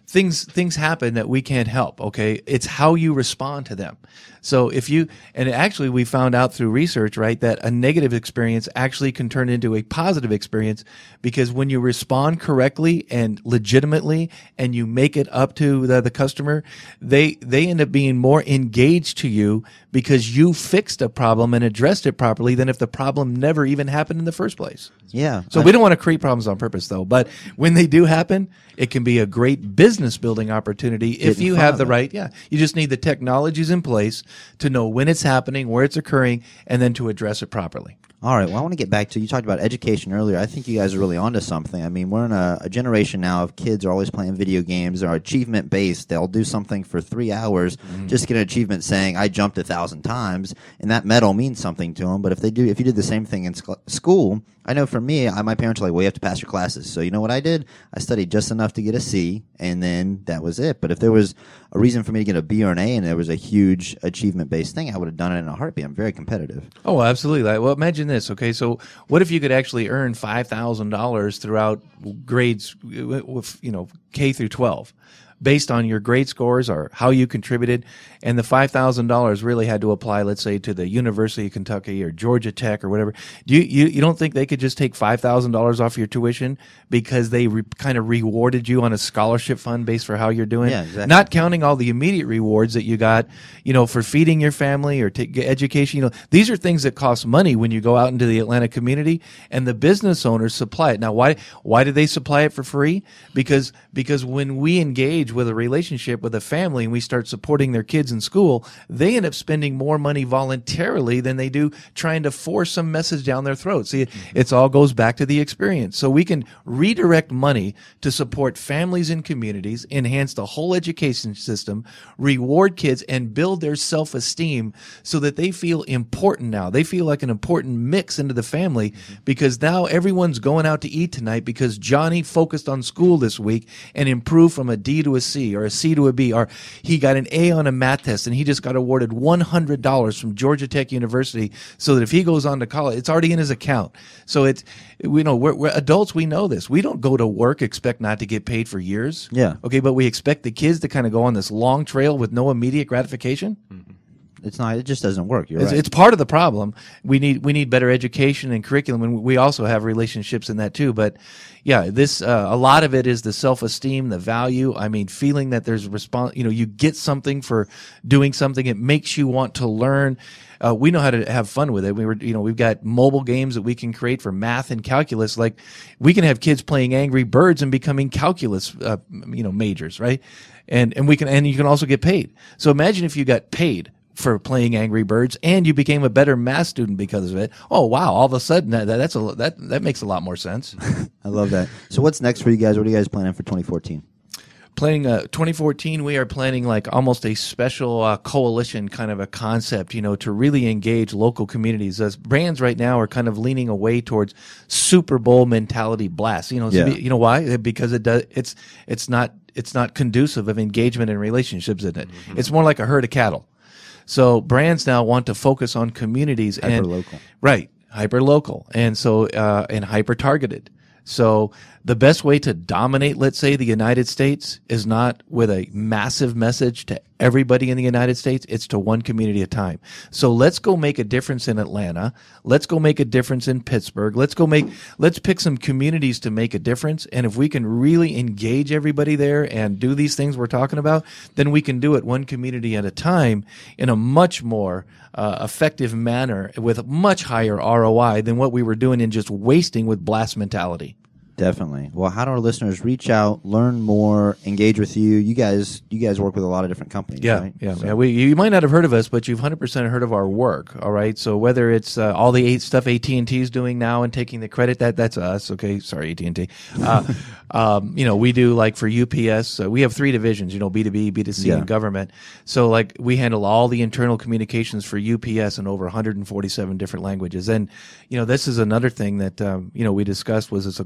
Speaker 4: things things happen that we can't help, okay? It's how you respond to them. So if you, and actually we found out through research, right, that a negative experience actually can turn into a positive experience, because when you respond correctly and legitimately and you make it up to the, the customer, they they end up being more engaged to you because you fixed a problem and addressed it properly than if the problem never even happened in the first place.
Speaker 2: Yeah.
Speaker 4: So
Speaker 2: I-
Speaker 4: we don't want to create problems on purpose, though. But when they do happen, it can be a great business building opportunity if
Speaker 2: Get in
Speaker 4: you
Speaker 2: front
Speaker 4: have
Speaker 2: of
Speaker 4: the
Speaker 2: it.
Speaker 4: right. Yeah, you just need the technologies in place to know when it's happening, where it's occurring, and then to address it properly.
Speaker 2: All right. Well, I want to get back to, you talked about education earlier. I think you guys are really onto something. I mean, we're in a, a generation now of kids are always playing video games. They're achievement based. They'll do something for three hours,
Speaker 4: Mm-hmm.
Speaker 2: just get an achievement saying I jumped a thousand times, and that medal means something to them. But if they do, if you did the same thing in sc- school, I know for me, I, my parents are like, well, you have to pass your classes. So you know what I did? I studied just enough to get a C, and then that was it. But if there was a reason for me to get a B or an A, and there was a huge achievement based thing, I would have done it in a heartbeat. I'm very competitive.
Speaker 4: Oh, absolutely. Like, well, imagine this. Okay, so what if you could actually earn five thousand dollars throughout grades, with, you know, K through twelve, based on your grade scores or how you contributed, and the five thousand dollars really had to apply, let's say, to the University of Kentucky or Georgia Tech or whatever. Do you you, you don't think they could just take five thousand dollars off your tuition because they re, kind of rewarded you on a scholarship fund based for how you're doing?
Speaker 2: Yeah, exactly.
Speaker 4: Not counting all the immediate rewards that you got, you know, for feeding your family or t- education. You know, these are things that cost money when you go out into the Atlanta community, and the business owners supply it. Now, why why do they supply it for free? Because because when we engage with a relationship with a family and we start supporting their kids in school, they end up spending more money voluntarily than they do trying to force some message down their throat. See, it it's all goes back to the experience. So we can redirect money to support families and communities, enhance the whole education system, reward kids, and build their self-esteem so that they feel important now. They feel like an important mix into the family because now everyone's going out to eat tonight because Johnny focused on school this week and improved from a D to a C or a C to a B, or he got an A on a math test and he just got awarded one hundred dollars from Georgia Tech University so that if he goes on to college, it's already in his account. So it's, we know we're, we're adults, we know this. We don't go to work, expect not to get paid for years.
Speaker 2: Yeah.
Speaker 4: Okay, but we expect the kids to kind of go on this long trail with no immediate gratification.
Speaker 2: It's not. It just doesn't work. You're
Speaker 4: It's,
Speaker 2: right.
Speaker 4: it's part of the problem. We need we need better education and curriculum, and we also have relationships in that too. But yeah, this uh, a lot of it is the self esteem, the value. I mean, feeling that there's response. You know, you get something for doing something. It makes you want to learn. Uh, we know how to have fun with it. We were, you know, we've got mobile games that we can create for math and calculus. Like, we can have kids playing Angry Birds and becoming calculus, uh, you know, majors, right? And and we can and you can also get paid. So imagine if you got paid for playing Angry Birds and you became a better math student because of it. Oh wow! All of a sudden, that that's a that that makes a lot more sense.
Speaker 2: I love that. So what's next for you guys? What are you guys planning for twenty fourteen?
Speaker 4: Planning uh, twenty fourteen, we are planning like almost a special uh, coalition kind of a concept, you know, to really engage local communities. As brands right now are kind of leaning away towards Super Bowl mentality blasts. You know, so
Speaker 2: Yeah.
Speaker 4: be- you know why? Because it does. It's it's not it's not conducive of engagement and relationships in it.
Speaker 2: Mm-hmm.
Speaker 4: It's more like a herd of cattle. So brands now want to focus on communities and
Speaker 2: Hyper-local.
Speaker 4: right, hyper local, and so uh, and hyper targeted. So the best way to dominate, let's say, the United States is not with a massive message to everybody in the United States. It's to one community at a time. So let's go make a difference in Atlanta. Let's go make a difference in Pittsburgh. Let's go make, let's pick some communities to make a difference. And if we can really engage everybody there and do these things we're talking about, then we can do it one community at a time in a much more uh, effective manner with a much higher R O I than what we were doing in just wasting with blast mentality.
Speaker 2: Definitely. Well, how do our listeners reach out, learn more, engage with you? You guys, you guys work with a lot of different companies,
Speaker 4: Yeah,
Speaker 2: right?
Speaker 4: yeah,
Speaker 2: So-
Speaker 4: yeah. We, you might not have heard of us, but you've one hundred percent heard of our work. All right. So whether it's uh, all the eight stuff A T and T is doing now and taking the credit, that that's us. Okay, sorry A T and T. Uh, um, you know, we do like for U P S. Uh, we have three divisions. You know, B two B, B two C,
Speaker 2: Yeah.
Speaker 4: and government. So like we handle all the internal communications for U P S in over one hundred forty-seven different languages. And you know, this is another thing that um, you know we discussed was it's a global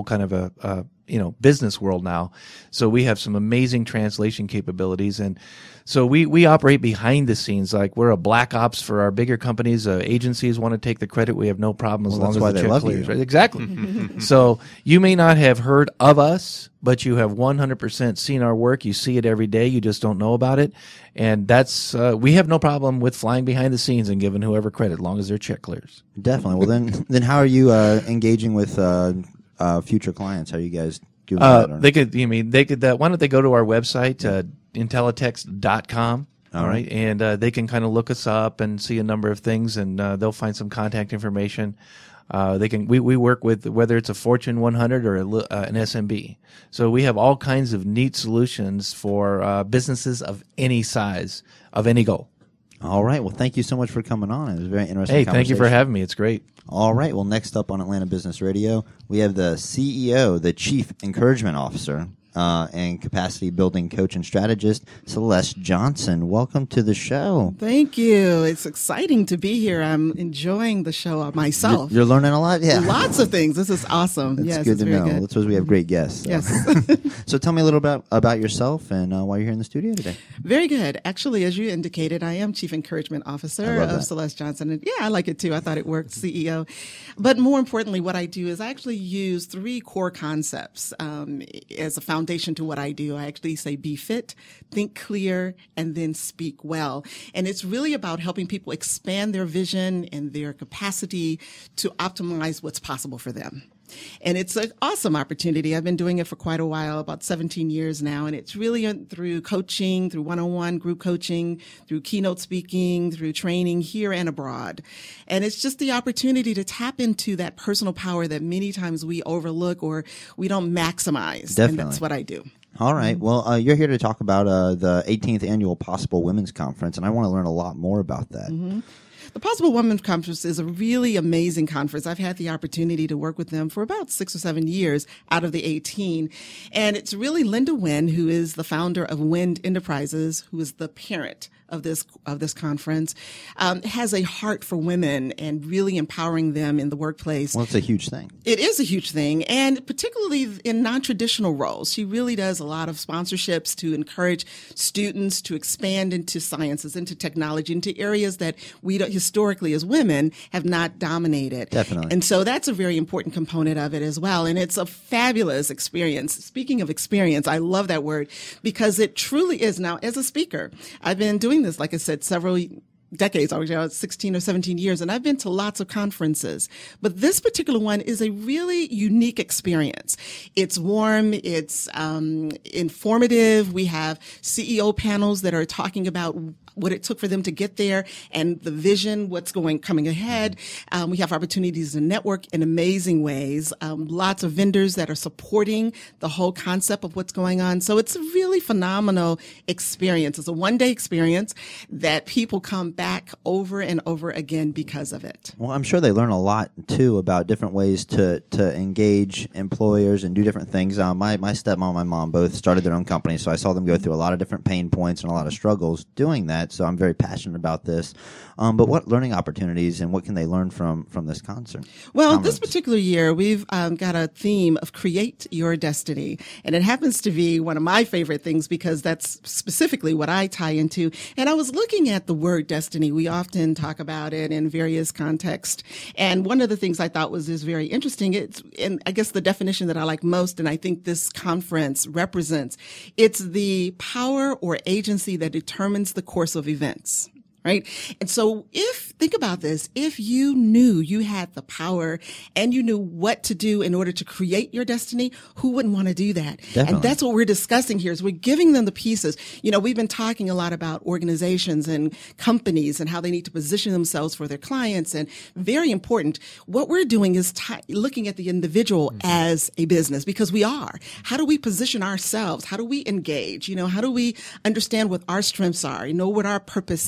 Speaker 4: kind of a, a you know business world now. So we have some amazing translation capabilities, and so we we operate behind the scenes. Like we're a black ops for our bigger companies. Uh, agencies want to take the credit. We have no problem as
Speaker 2: Well,
Speaker 4: long
Speaker 2: that's
Speaker 4: as
Speaker 2: why
Speaker 4: the
Speaker 2: they
Speaker 4: check
Speaker 2: love
Speaker 4: clears.
Speaker 2: you.
Speaker 4: Right? Exactly. So you may not have heard of us, but you have one hundred percent seen our work. You see it every day. You just don't know about it. And that's uh, we have no problem with flying behind the scenes and giving whoever credit, as long as their check clears.
Speaker 2: Definitely. Well, then, then how are you uh, engaging with uh, uh, future clients? How are you guys doing
Speaker 4: Uh,
Speaker 2: that? Or-
Speaker 4: they could, you mean, they could, uh, why don't they go to our website, uh, intellitex dot com. All
Speaker 2: All
Speaker 4: right.
Speaker 2: right.
Speaker 4: And uh, they can kind of look us up and see a number of things, and uh, they'll find some contact information. Uh, they can. We, we work with whether it's a Fortune one hundred or a, li- uh, an S M B. So we have all kinds of neat solutions for uh, businesses of any size, of any goal.
Speaker 2: All right. Well, thank you so much for coming on. It was a very interesting.
Speaker 4: Hey, thank you for
Speaker 2: conversation.
Speaker 4: having me. It's great.
Speaker 2: All right. Well, next up on Atlanta Business Radio, we have the C E O, the Chief Encouragement Officer, uh, and Capacity Building Coach and Strategist, Celeste Johnson. Welcome to the show.
Speaker 5: Thank you. It's exciting to be here. I'm enjoying the show myself.
Speaker 2: You're, you're learning a lot. Yeah.
Speaker 5: Lots of things. This is awesome.
Speaker 2: That's
Speaker 5: yes,
Speaker 2: good
Speaker 5: it's
Speaker 2: to
Speaker 5: very
Speaker 2: know.
Speaker 5: good.
Speaker 2: That's why we have great guests. So.
Speaker 5: Yes.
Speaker 2: So tell me a little about about yourself and uh, why you're here in the studio today.
Speaker 5: Very good. Actually, as you indicated, I am Chief Encouragement
Speaker 2: I
Speaker 5: Officer
Speaker 2: love
Speaker 5: of
Speaker 2: that.
Speaker 5: Celeste Johnson. And yeah, I like it too. I thought it worked, C E O. But more importantly, what I do is I actually use three core concepts um, as a foundation to what I do. I actually say be fit, think clear, and then speak well. And it's really about helping people expand their vision and their capacity to optimize what's possible for them. And it's an awesome opportunity. I've been doing it for quite a while, about seventeen years now. And it's really through coaching, through one-on-one group coaching, through keynote speaking, through training here and abroad. And it's just the opportunity to tap into that personal power that many times we overlook or we don't maximize.
Speaker 2: Definitely.
Speaker 5: And that's what I do.
Speaker 2: All right. Well, uh, you're here to talk about uh, the eighteenth Annual Possible Women's Conference, and I want to learn a lot more about that.
Speaker 5: Mm-hmm. The Possible Women's Conference is a really amazing conference. I've had the opportunity to work with them for about six or seven years out of the eighteen. And it's really Linda Wynn, who is the founder of Wind Enterprises, who is the parent of this of this conference, um, has a heart for women and really empowering them in the workplace.
Speaker 2: Well, it's a huge thing.
Speaker 5: It is a huge thing, and particularly in non-traditional roles. She really does a lot of sponsorships to encourage students to expand into sciences, into technology, into areas that we don't, historically as women have not dominated.
Speaker 2: Definitely.
Speaker 5: And so that's a very important component of it as well, and it's a fabulous experience. Speaking of experience, I love that word because it truly is. Now, as a speaker, I've been doing this, like I said, several decades, I was uh, sixteen or seventeen years, and I've been to lots of conferences. But this particular one is a really unique experience. It's warm, it's um, informative. We have C E O panels that are talking about what it took for them to get there and the vision, what's going coming ahead. Um, we have opportunities to network in amazing ways. Um, lots of vendors that are supporting the whole concept of what's going on. So it's a really phenomenal experience. It's a one-day experience that people come back over and over again because of it.
Speaker 2: Well, I'm sure they learn a lot too about different ways to to engage employers and do different things. Uh, my my stepmom and my mom both started their own companies, so I saw them go through a lot of different pain points and a lot of struggles doing that. So I'm very passionate about this. Um, but what learning opportunities and what can they learn from from this concert?
Speaker 5: Well,
Speaker 2: Conference?
Speaker 5: this particular year, we've um, got a theme of create your destiny. And it happens to be one of my favorite things because that's specifically what I tie into. And I was looking at the word destiny. We often talk about it in various contexts. And one of the things I thought was is very interesting. It's, and I guess the definition that I like most, and I think this conference represents, it's the power or agency that determines the course of events. Right. And so if, think about this, if you knew you had the power and you knew what to do in order to create your destiny, who wouldn't want to do that?
Speaker 2: Definitely.
Speaker 5: And that's what we're discussing here is we're giving them the pieces. You know, we've been talking a lot about organizations and companies and how they need to position themselves for their clients. And very important, what we're doing is t- looking at the individual mm-hmm. as a business because we are. How do we position ourselves? How do we engage? You know, how do we understand what our strengths are? You know, what our purpose is?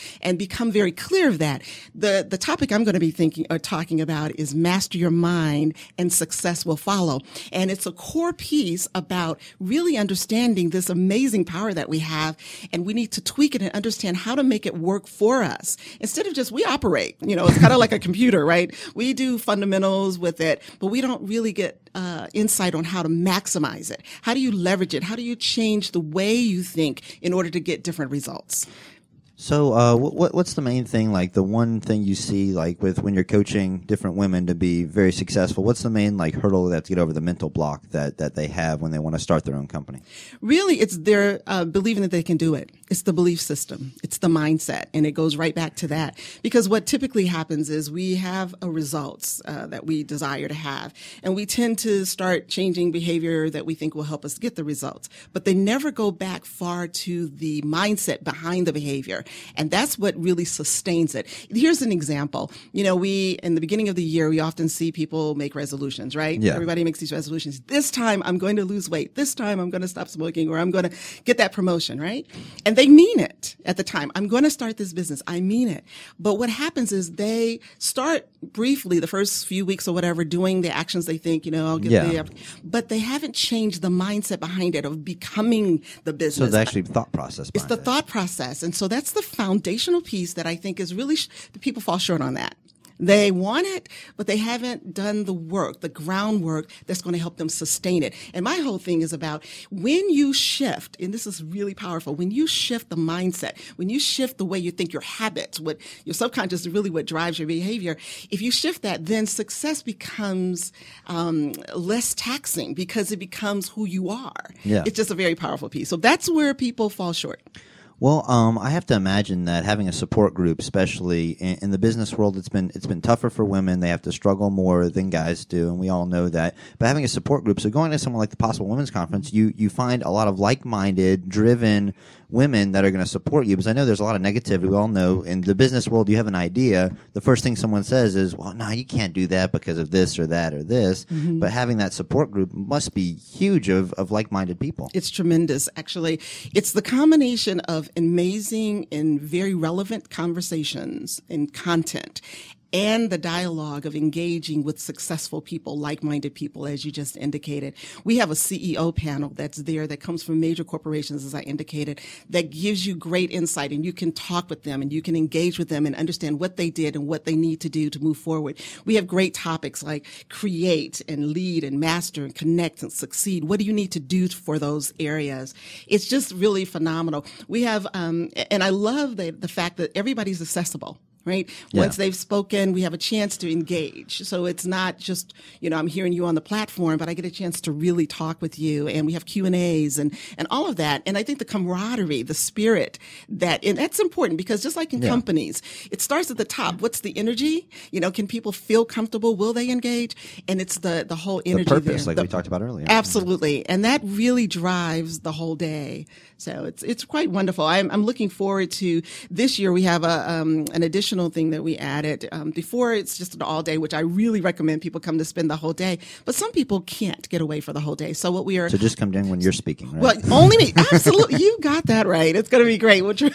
Speaker 5: and become very clear of that. The, the topic I'm going to be thinking or talking about is master your mind and success will follow. And it's a core piece about really understanding this amazing power that we have. And we need to tweak it and understand how to make it work for us instead of just we operate, you know, it's kind of like a computer, right? We do fundamentals with it, but we don't really get uh, insight on how to maximize it. How do you leverage it? How do you change the way you think in order to get different results?
Speaker 2: So, uh, what what's the main thing? Like the one thing you see, like with when you're coaching different women to be very successful. What's the main like hurdle they have to get over, the mental block that that they have when they want to start their own company?
Speaker 5: Really, it's their uh, believing that they can do it. It's the belief system. It's the mindset, and it goes right back to that. Because what typically happens is we have a results uh, that we desire to have, and we tend to start changing behavior that we think will help us get the results. But they never go back far to the mindset behind the behavior. And that's what really sustains it. Here's an example. You know, we, in the beginning of the year, we often see people make resolutions, right?
Speaker 2: Yeah.
Speaker 5: Everybody makes these resolutions. This time I'm going to lose weight. This time I'm going to stop smoking, or I'm going to get that promotion, right? And they mean it at the time. I'm going to start this business. I mean it. But what happens is they start briefly the first few weeks or whatever doing the actions they think, you know, I'll get
Speaker 2: Yeah.
Speaker 5: the, but they haven't changed the mindset behind it of becoming the
Speaker 2: So
Speaker 5: business.
Speaker 2: it's actually thought process.
Speaker 5: It's the
Speaker 2: behind it.
Speaker 5: thought process. And so that's the foundational piece that I think is really, sh- the people fall short on that. They want it, but they haven't done the work, the groundwork that's going to help them sustain it. And my whole thing is about when you shift, and this is really powerful, when you shift the mindset, when you shift the way you think, your habits, what your subconscious is really what drives your behavior. If you shift that, then success becomes um, less taxing because it becomes who you are.
Speaker 2: Yeah.
Speaker 5: It's just a very powerful piece. So that's where people fall short.
Speaker 2: Well, um, I have to imagine that having a support group, especially in, in the business world, it's been it's been tougher for women. They have to struggle more than guys do, and we all know that. But having a support group, so going to somewhere like the Possible Women's Conference, you you find a lot of like-minded, driven women that are going to support you. Because I know there's a lot of negativity. We all know in the business world, you have an idea. The first thing someone says is, "Well, no, you can't do that because of this or that or this." Mm-hmm. But having that support group must be huge of of like-minded people.
Speaker 5: It's tremendous, actually. It's the combination of amazing and very relevant conversations and content and the dialogue of engaging with successful people, like-minded people, as you just indicated. We have a C E O panel that's there that comes from major corporations, as I indicated, that gives you great insight, and you can talk with them and you can engage with them and understand what they did and what they need to do to move forward. We have great topics like create and lead and master and connect and succeed. What do you need to do for those areas? It's just really phenomenal. We have, um, and I love the, the fact that everybody's accessible. Right?
Speaker 2: Yeah.
Speaker 5: Once they've spoken, we have a chance to engage. So it's not just, you know, I'm hearing you on the platform, but I get a chance to really talk with you. And we have Q and A's and, and all of that. And I think the camaraderie, the spirit that, and that's important because just like in
Speaker 2: Yeah.
Speaker 5: companies, it starts at the top. What's the energy? You know, can people feel comfortable? Will they engage? And it's the, the whole energy
Speaker 2: The purpose,
Speaker 5: there.
Speaker 2: like
Speaker 5: The-
Speaker 2: we talked about earlier.
Speaker 5: Absolutely. And that really drives the whole day. So it's, it's quite wonderful. I'm, I'm looking forward to this year. We have a, um, an additional thing that we added. Um, before it's just an all day, which I really recommend people come to spend the whole day, but some people can't get away for the whole day. So what we are,
Speaker 2: So just come in when you're speaking, right?
Speaker 5: well, only me. Absolutely. You got that right. It's going to be great. Which,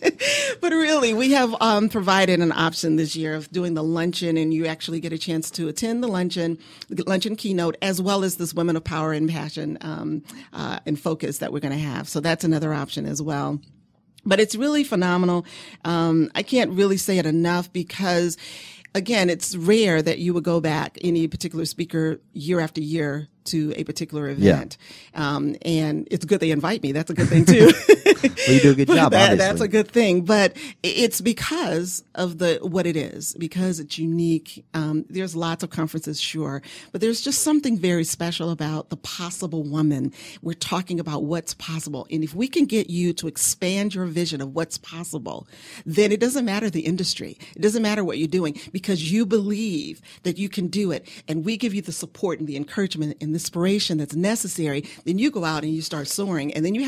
Speaker 5: but really, we have um, provided an option this year of doing the luncheon, and you actually get a chance to attend the luncheon, the luncheon keynote, as well as this Women of Power and Passion um, uh, and Focus that we're going to have. So that's another option as well. But it's really phenomenal. Um, I can't really say it enough because, again, it's rare that you would go back, any particular speaker, year after year to a particular event. Yeah. Um, and it's good they invite me. That's a good thing too.
Speaker 2: Well, you do a good job,
Speaker 5: that,
Speaker 2: obviously.
Speaker 5: That's a good thing. But it's because of the what it is, because it's unique. Um, there's lots of conferences, sure, but there's just something very special about the possible woman. We're talking about what's possible. And if we can get you to expand your vision of what's possible, then it doesn't matter the industry. It doesn't matter what you're doing because you believe that you can do it. And we give you the support and the encouragement and the inspiration that's necessary. Then you go out and you start soaring. And then you have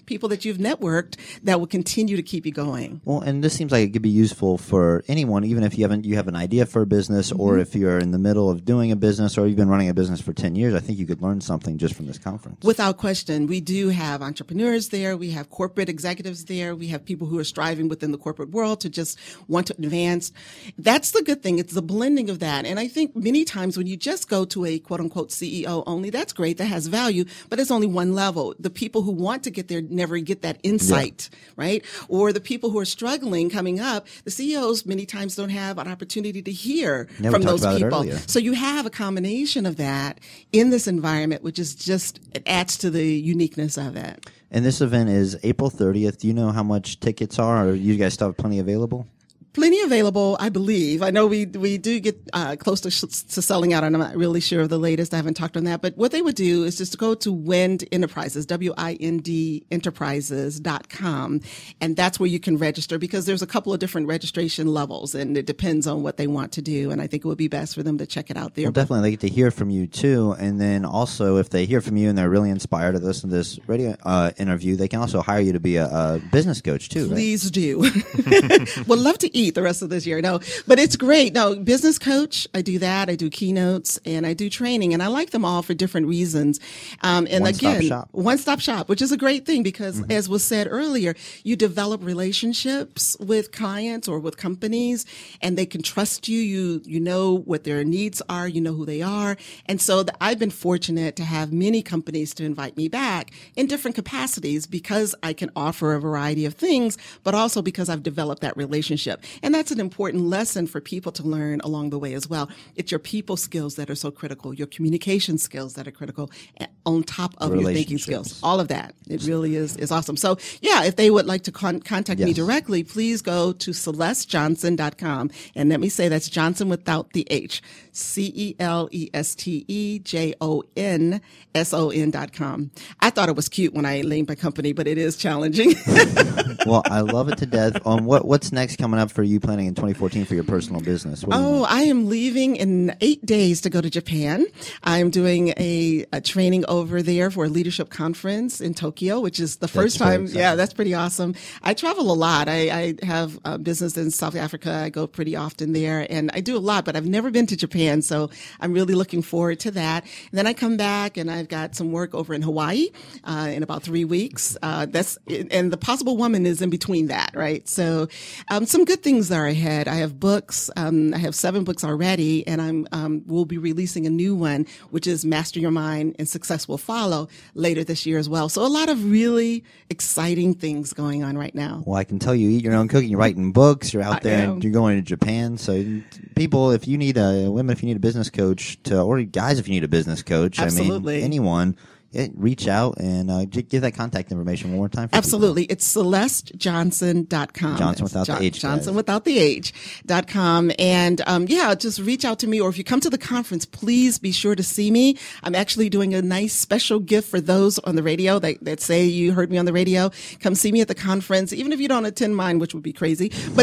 Speaker 5: people that you've networked that will continue to keep you going.
Speaker 2: Well, and this seems like it could be useful for anyone, even if you haven't you have an idea for a business, mm-hmm. or if you're in the middle of doing a business, or you've been running a business for ten years. I think you could learn something just from this conference.
Speaker 5: Without question. We do have entrepreneurs there. We have corporate executives there. We have people who are striving within the corporate world to just want to advance. That's the good thing. It's the blending of that. And I think many times when you just go to a quote unquote C E O only, that's great. That has value, but it's only one level. The people who want to get there never get that insight, yeah. right? Or the people who are struggling coming up, the C E Os many times don't have an opportunity to hear
Speaker 2: yeah,
Speaker 5: from those people.
Speaker 2: So
Speaker 5: you have a combination of that in this environment, which is just, it adds to the uniqueness of it.
Speaker 2: And this event is April thirtieth. Do you know how much tickets are, or you guys still have plenty available?
Speaker 5: Plenty available, I believe. I know we we do get uh, close to, sh- to selling out, and I'm not really sure of the latest. I haven't talked on that. But what they would do is just go to Wind Enterprises, W I N D Enterprises dot com, and that's where you can register, because there's a couple of different registration levels, and it depends on what they want to do. And I think it would be best for them to check it out there.
Speaker 2: Well, definitely, they get to hear from you, too. And then also, if they hear from you and they're really inspired to listen to this radio uh, interview, they can also hire you to be a, a business coach, too,
Speaker 5: Please
Speaker 2: right?
Speaker 5: do. Would love to eat the rest of this year. No, but it's great. No, business coach, I do that. I do keynotes and I do training, and I like them all for different reasons. Um, and
Speaker 2: one-stop
Speaker 5: again,
Speaker 2: shop.
Speaker 5: one-stop shop, which is a great thing, because
Speaker 2: mm-hmm.
Speaker 5: as was said earlier, you develop relationships with clients or with companies, and they can trust you. You, you know what their needs are. You know who they are. And so the, I've been fortunate to have many companies to invite me back in different capacities, because I can offer a variety of things, but also because I've developed that relationship. And that's an important lesson for people to learn along the way as well. It's your people skills that are so critical, your communication skills that are critical, on top of your thinking skills. All of that. It really is, is awesome. So yeah, if they would like to con- contact
Speaker 2: yes.
Speaker 5: me directly, please go to celeste johnson dot com. And let me say that's Johnson without the H. C E L E S T E J O N S O N dot com. I thought it was cute when I named my company, but it is challenging.
Speaker 2: Well, I love it to death. Um, what What's next coming up for you planning in twenty fourteen for your personal business? What
Speaker 5: oh, I am leaving in eight days to go to Japan. I'm doing a, a training over there for a leadership conference in Tokyo, which is the first time. Yeah, that's pretty awesome. I travel a lot. I, I have a business in South Africa. I go pretty often there, and I do a lot, but I've never been to Japan, so I'm really looking forward to that. And then I come back, and I've got some work over in Hawaii uh, in about three weeks. Uh, that's and the Possible Woman is in between that, right? So um, some good things are ahead. I have books. Um, I have seven books already, and I'm um, we'll be releasing a new one, which is Master Your Mind and Success Will Follow, later this year as well. So a lot of really exciting things going on right now.
Speaker 2: Well, I can tell you eat your own cooking. You're writing books. You're out
Speaker 5: I
Speaker 2: there.
Speaker 5: am.
Speaker 2: And you're going to Japan. So people, if you need a women, if you need a business coach, to or guys, if you need a business coach,
Speaker 5: Absolutely.
Speaker 2: I mean, anyone. It, reach out and uh, give that contact information one more time. For
Speaker 5: Absolutely.
Speaker 2: people.
Speaker 5: It's celeste johnson dot com.
Speaker 2: Johnson without
Speaker 5: John,
Speaker 2: the H.
Speaker 5: Johnson
Speaker 2: guys.
Speaker 5: without the H dot com. And, um, yeah, just reach out to me, or if you come to the conference, please be sure to see me. I'm actually doing a nice special gift for those on the radio that, that say you heard me on the radio. Come see me at the conference, even if you don't attend mine, which would be crazy, but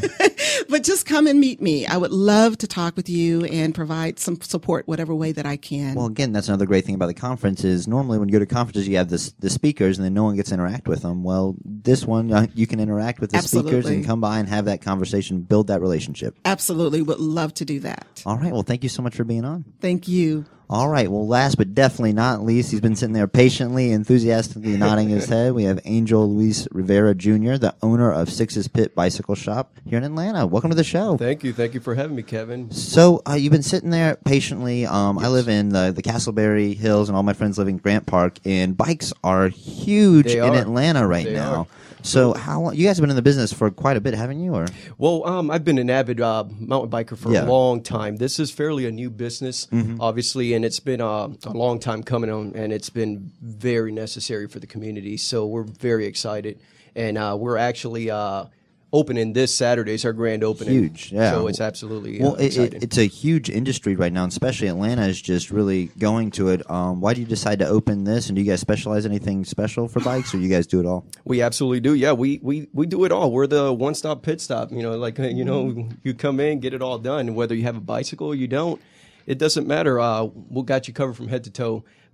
Speaker 5: if but just come and meet me. I would love to talk with you and provide some support, whatever way that I can.
Speaker 2: Well, again, that's another great thing about the conference is normally when you go to conferences, you have this, the speakers and then no one gets to interact with them. Well, this one, uh, you can interact with the
Speaker 5: Absolutely.
Speaker 2: speakers and come by and have that conversation, build that relationship.
Speaker 5: Absolutely. Would love to do that.
Speaker 2: All right. Well, thank you so much for being on.
Speaker 5: Thank you.
Speaker 2: All right. Well, last but definitely not least, he's been sitting there patiently, enthusiastically nodding his head. We have Angel Luis Rivera Junior, the owner of Six's Pit Bicycle Shop here in Atlanta. Welcome to the show.
Speaker 6: Thank you. Thank you for having me, Kevin.
Speaker 2: So uh, you've been sitting there patiently. Um, yes. I live in the, the Castleberry Hills, and all my friends live in Grant Park, and bikes are huge
Speaker 6: They
Speaker 2: in
Speaker 6: are.
Speaker 2: Atlanta right
Speaker 6: They
Speaker 2: now.
Speaker 6: are.
Speaker 2: So how long, you guys have been in the business for quite a bit, haven't you? Or
Speaker 6: Well, um, I've been an avid uh, mountain biker for
Speaker 2: Yeah.
Speaker 6: a long time. This is fairly a new business, obviously, and it's been uh, a long time coming on, and it's been very necessary for the community. So we're very excited, and uh, we're actually uh, opening this Saturday. It's our grand opening.
Speaker 2: Huge, yeah.
Speaker 6: So it's absolutely uh,
Speaker 2: well, it,
Speaker 6: exciting.
Speaker 2: it, it's a huge industry right now, and especially Atlanta is just really going to it. Um, why did you decide to open this? And do you guys specialize in anything special for bikes, or you guys do it all?
Speaker 6: We absolutely do. Yeah, we, we, we do it all. We're the one-stop pit stop. You know, like, you know, you come in, get it all done. And whether you have a bicycle or you don't, it doesn't matter. Uh, we got you covered from head to toe.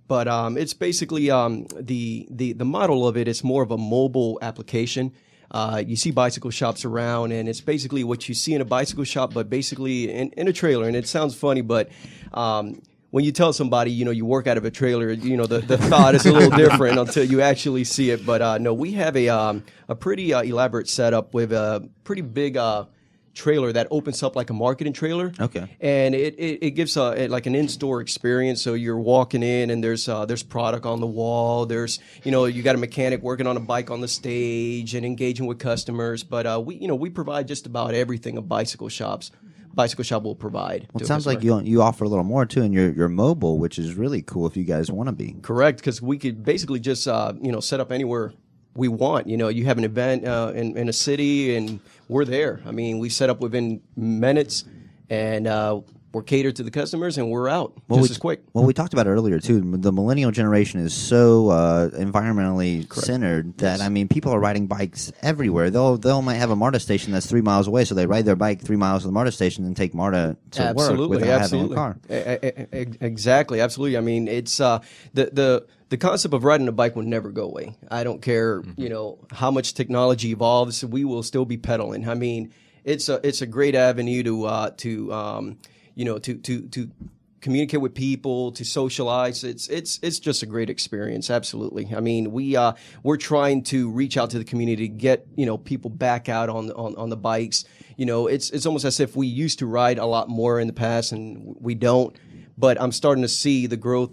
Speaker 6: but um, it's basically um, the, the the model of it is more of a mobile application. Uh, you see bicycle shops around, and it's basically what you see in a bicycle shop, but basically in, in a trailer. And it sounds funny, but um, when you tell somebody, you know, you work out of a trailer, you know, the, the thought is a little different until you actually see it. But uh, no, we have a um, a pretty uh, elaborate setup with a pretty big uh, trailer that opens up like a marketing trailer.
Speaker 2: Okay.
Speaker 6: And it, it, it gives a, like an in-store experience. So you're walking in and there's uh, there's product on the wall. There's, you know, you got a mechanic working on a bike on the stage and engaging with customers. But uh, we, you know, we provide just about everything a bicycle shops bicycle shop will provide.
Speaker 2: Well, it sounds like you you offer a little more too, and you're you're mobile, which is really cool if you guys want to be.
Speaker 6: Correct, because we could basically just uh, you know set up anywhere we want. You know, you have an event uh, in in a city, and we're there. I mean, we set up within minutes, and uh, we're catered to the customers, and we're out
Speaker 2: well,
Speaker 6: just
Speaker 2: we,
Speaker 6: as quick.
Speaker 2: Well, we talked about it earlier too. The millennial generation is so uh, environmentally
Speaker 6: Correct.
Speaker 2: centered that
Speaker 6: Yes.
Speaker 2: I mean, people are riding bikes everywhere. They'll they'll might have a MARTA station that's three miles away, so they ride their bike three miles to the MARTA station and take MARTA to
Speaker 6: Absolutely,
Speaker 2: work without
Speaker 6: absolutely.
Speaker 2: having a car.
Speaker 6: E- e- e- Exactly, absolutely. I mean, it's uh, the the the concept of riding a bike will never go away. I don't care,
Speaker 2: Mm-hmm.
Speaker 6: you know, how much technology evolves. We will still be pedaling. I mean, it's a it's a great avenue to uh, to um, you know to to to communicate with people, to socialize. It's it's it's just a great experience. Absolutely. I mean, we uh, we're trying to reach out to the community, get you know people back out on on on the bikes. You know, it's it's almost as if we used to ride a lot more in the past, and we don't. But I'm starting to see the growth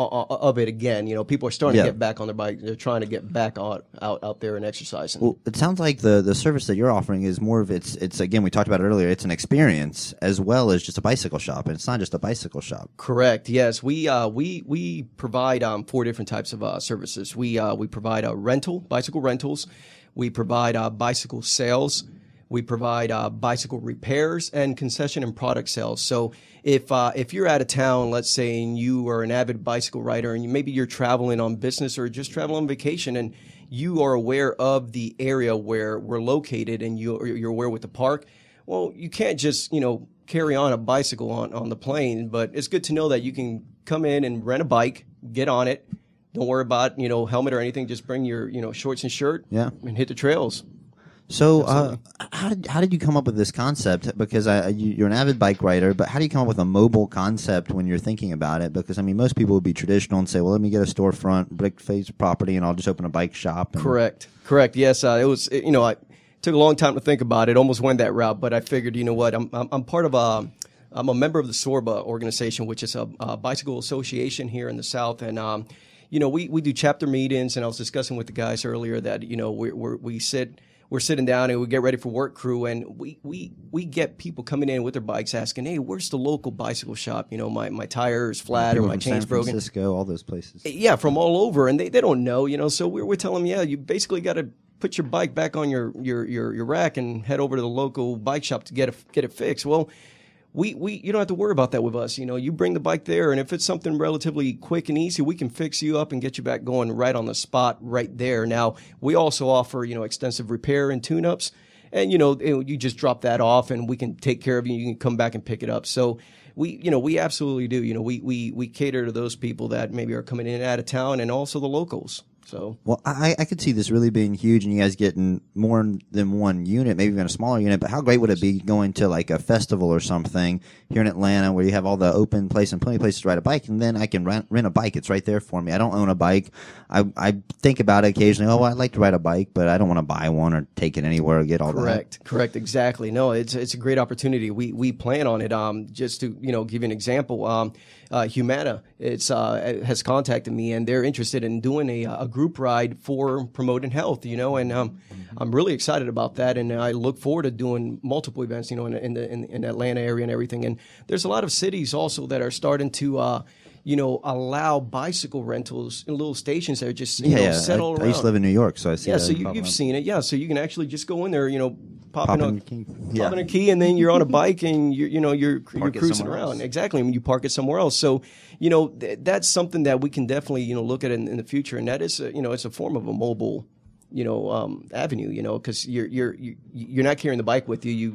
Speaker 6: of it again. You know, people are starting
Speaker 2: Yeah.
Speaker 6: to get back on their bike. They're trying to get back out out, out there and exercising.
Speaker 2: Well, it sounds like the, the service that you're offering is more of it's it's again we talked about it earlier. It's an experience as well as just a bicycle shop, and it's not just a bicycle shop.
Speaker 6: Correct. Yes, we uh, we we provide um, four different types of uh, services. We uh, we provide a rental, bicycle rentals. We provide uh, bicycle sales. We provide uh, bicycle repairs and concession and product sales. So if uh, if you're out of town, let's say, and you are an avid bicycle rider, and you, maybe you're traveling on business or just traveling on vacation, and you are aware of the area where we're located, and you, you're aware with the park, well, you can't just you know carry on a bicycle on, on the plane. But it's good to know that you can come in and rent a bike, get on it. Don't worry about you know helmet or anything. Just bring your you know shorts and shirt,
Speaker 2: Yeah.
Speaker 6: and hit the trails.
Speaker 2: So, uh, how did how did you come up with this concept? Because I, you, you're an avid bike rider, but how do you come up with a mobile concept when you're thinking about it? Because I mean, most people would be traditional and say, "Well, let me get a storefront, brick face property, and I'll just open a bike shop." And
Speaker 6: Correct. Correct. Yes. Uh, it was. It, you know, I took a long time to think about it. Almost went that route, but I figured, you know what? I'm I'm, I'm part of a. I'm a member of the SORBA organization, which is a, a bicycle association here in the South, and um, you know, we we do chapter meetings. And I was discussing with the guys earlier that you know we we we sit. We're sitting down and we get ready for work crew, and we, we, we get people coming in with their bikes asking, "Hey, where's the local bicycle shop? You know, my, my tire is flat or
Speaker 2: people
Speaker 6: my
Speaker 2: from
Speaker 6: chain's
Speaker 2: San
Speaker 6: broken."
Speaker 2: Francisco, all those places.
Speaker 6: Yeah, from all over, and they, they don't know, you know. So we're we're telling them, yeah, you basically got to put your bike back on your, your, your, your rack and head over to the local bike shop to get it get it fixed. Well, we, we you don't have to worry about that with us. You know, you bring the bike there, and if it's something relatively quick and easy, we can fix you up and get you back going right on the spot right there. Now, we also offer you know extensive repair and tune-ups. And, you know, you just drop that off and we can take care of you. You can come back and pick it up. So we, you know, we absolutely do. You know, we, we, we cater to those people that maybe are coming in and out of town and also the locals. So,
Speaker 2: well, I, I could see this really being huge, and you guys getting more than one unit, maybe even a smaller unit. But how great would it be going to like a festival or something here in Atlanta, where you have all the open place and plenty of places to ride a bike, and then I can rent, rent a bike. It's right there for me. I don't own a bike. I I think about it occasionally. Oh, well, I'd like to ride a bike, but I don't want to buy one or take it anywhere or get all
Speaker 6: correct,
Speaker 2: that.
Speaker 6: correct, exactly. No, it's it's a great opportunity. We we plan on it. Um, just to you know give you an example. Um, uh, Humana it's uh has contacted me, and they're interested in doing a a group ride for promoting health. You know, and um, mm-hmm. I'm really excited about that, and I look forward to doing multiple events. You know, in in the in, in the Atlanta area and everything. And there's a lot of cities also that are starting to. Uh, you know, allow bicycle rentals in little stations that are just, you
Speaker 2: Yeah,
Speaker 6: know,
Speaker 2: yeah.
Speaker 6: set all
Speaker 2: I,
Speaker 6: around.
Speaker 2: I used to live in New York, so I see
Speaker 6: Yeah,
Speaker 2: that
Speaker 6: so you,
Speaker 2: popping
Speaker 6: you've
Speaker 2: up.
Speaker 6: seen it. Yeah, so you can actually just go in there, you know, pop,
Speaker 2: Pop
Speaker 6: in a,
Speaker 2: in your key. Yeah.
Speaker 6: pop in a key, and then you're on a bike and you're, you know, you're, you're
Speaker 2: it
Speaker 6: cruising
Speaker 2: somewhere
Speaker 6: around.
Speaker 2: else.
Speaker 6: Exactly. When you park it somewhere else. So, you know, th- that's something that we can definitely, you know, look at in, in the future. And that is, a, you know, it's a form of a mobile, you know, um, avenue, you know, because you're, you're, you're not carrying the bike with you. You, you,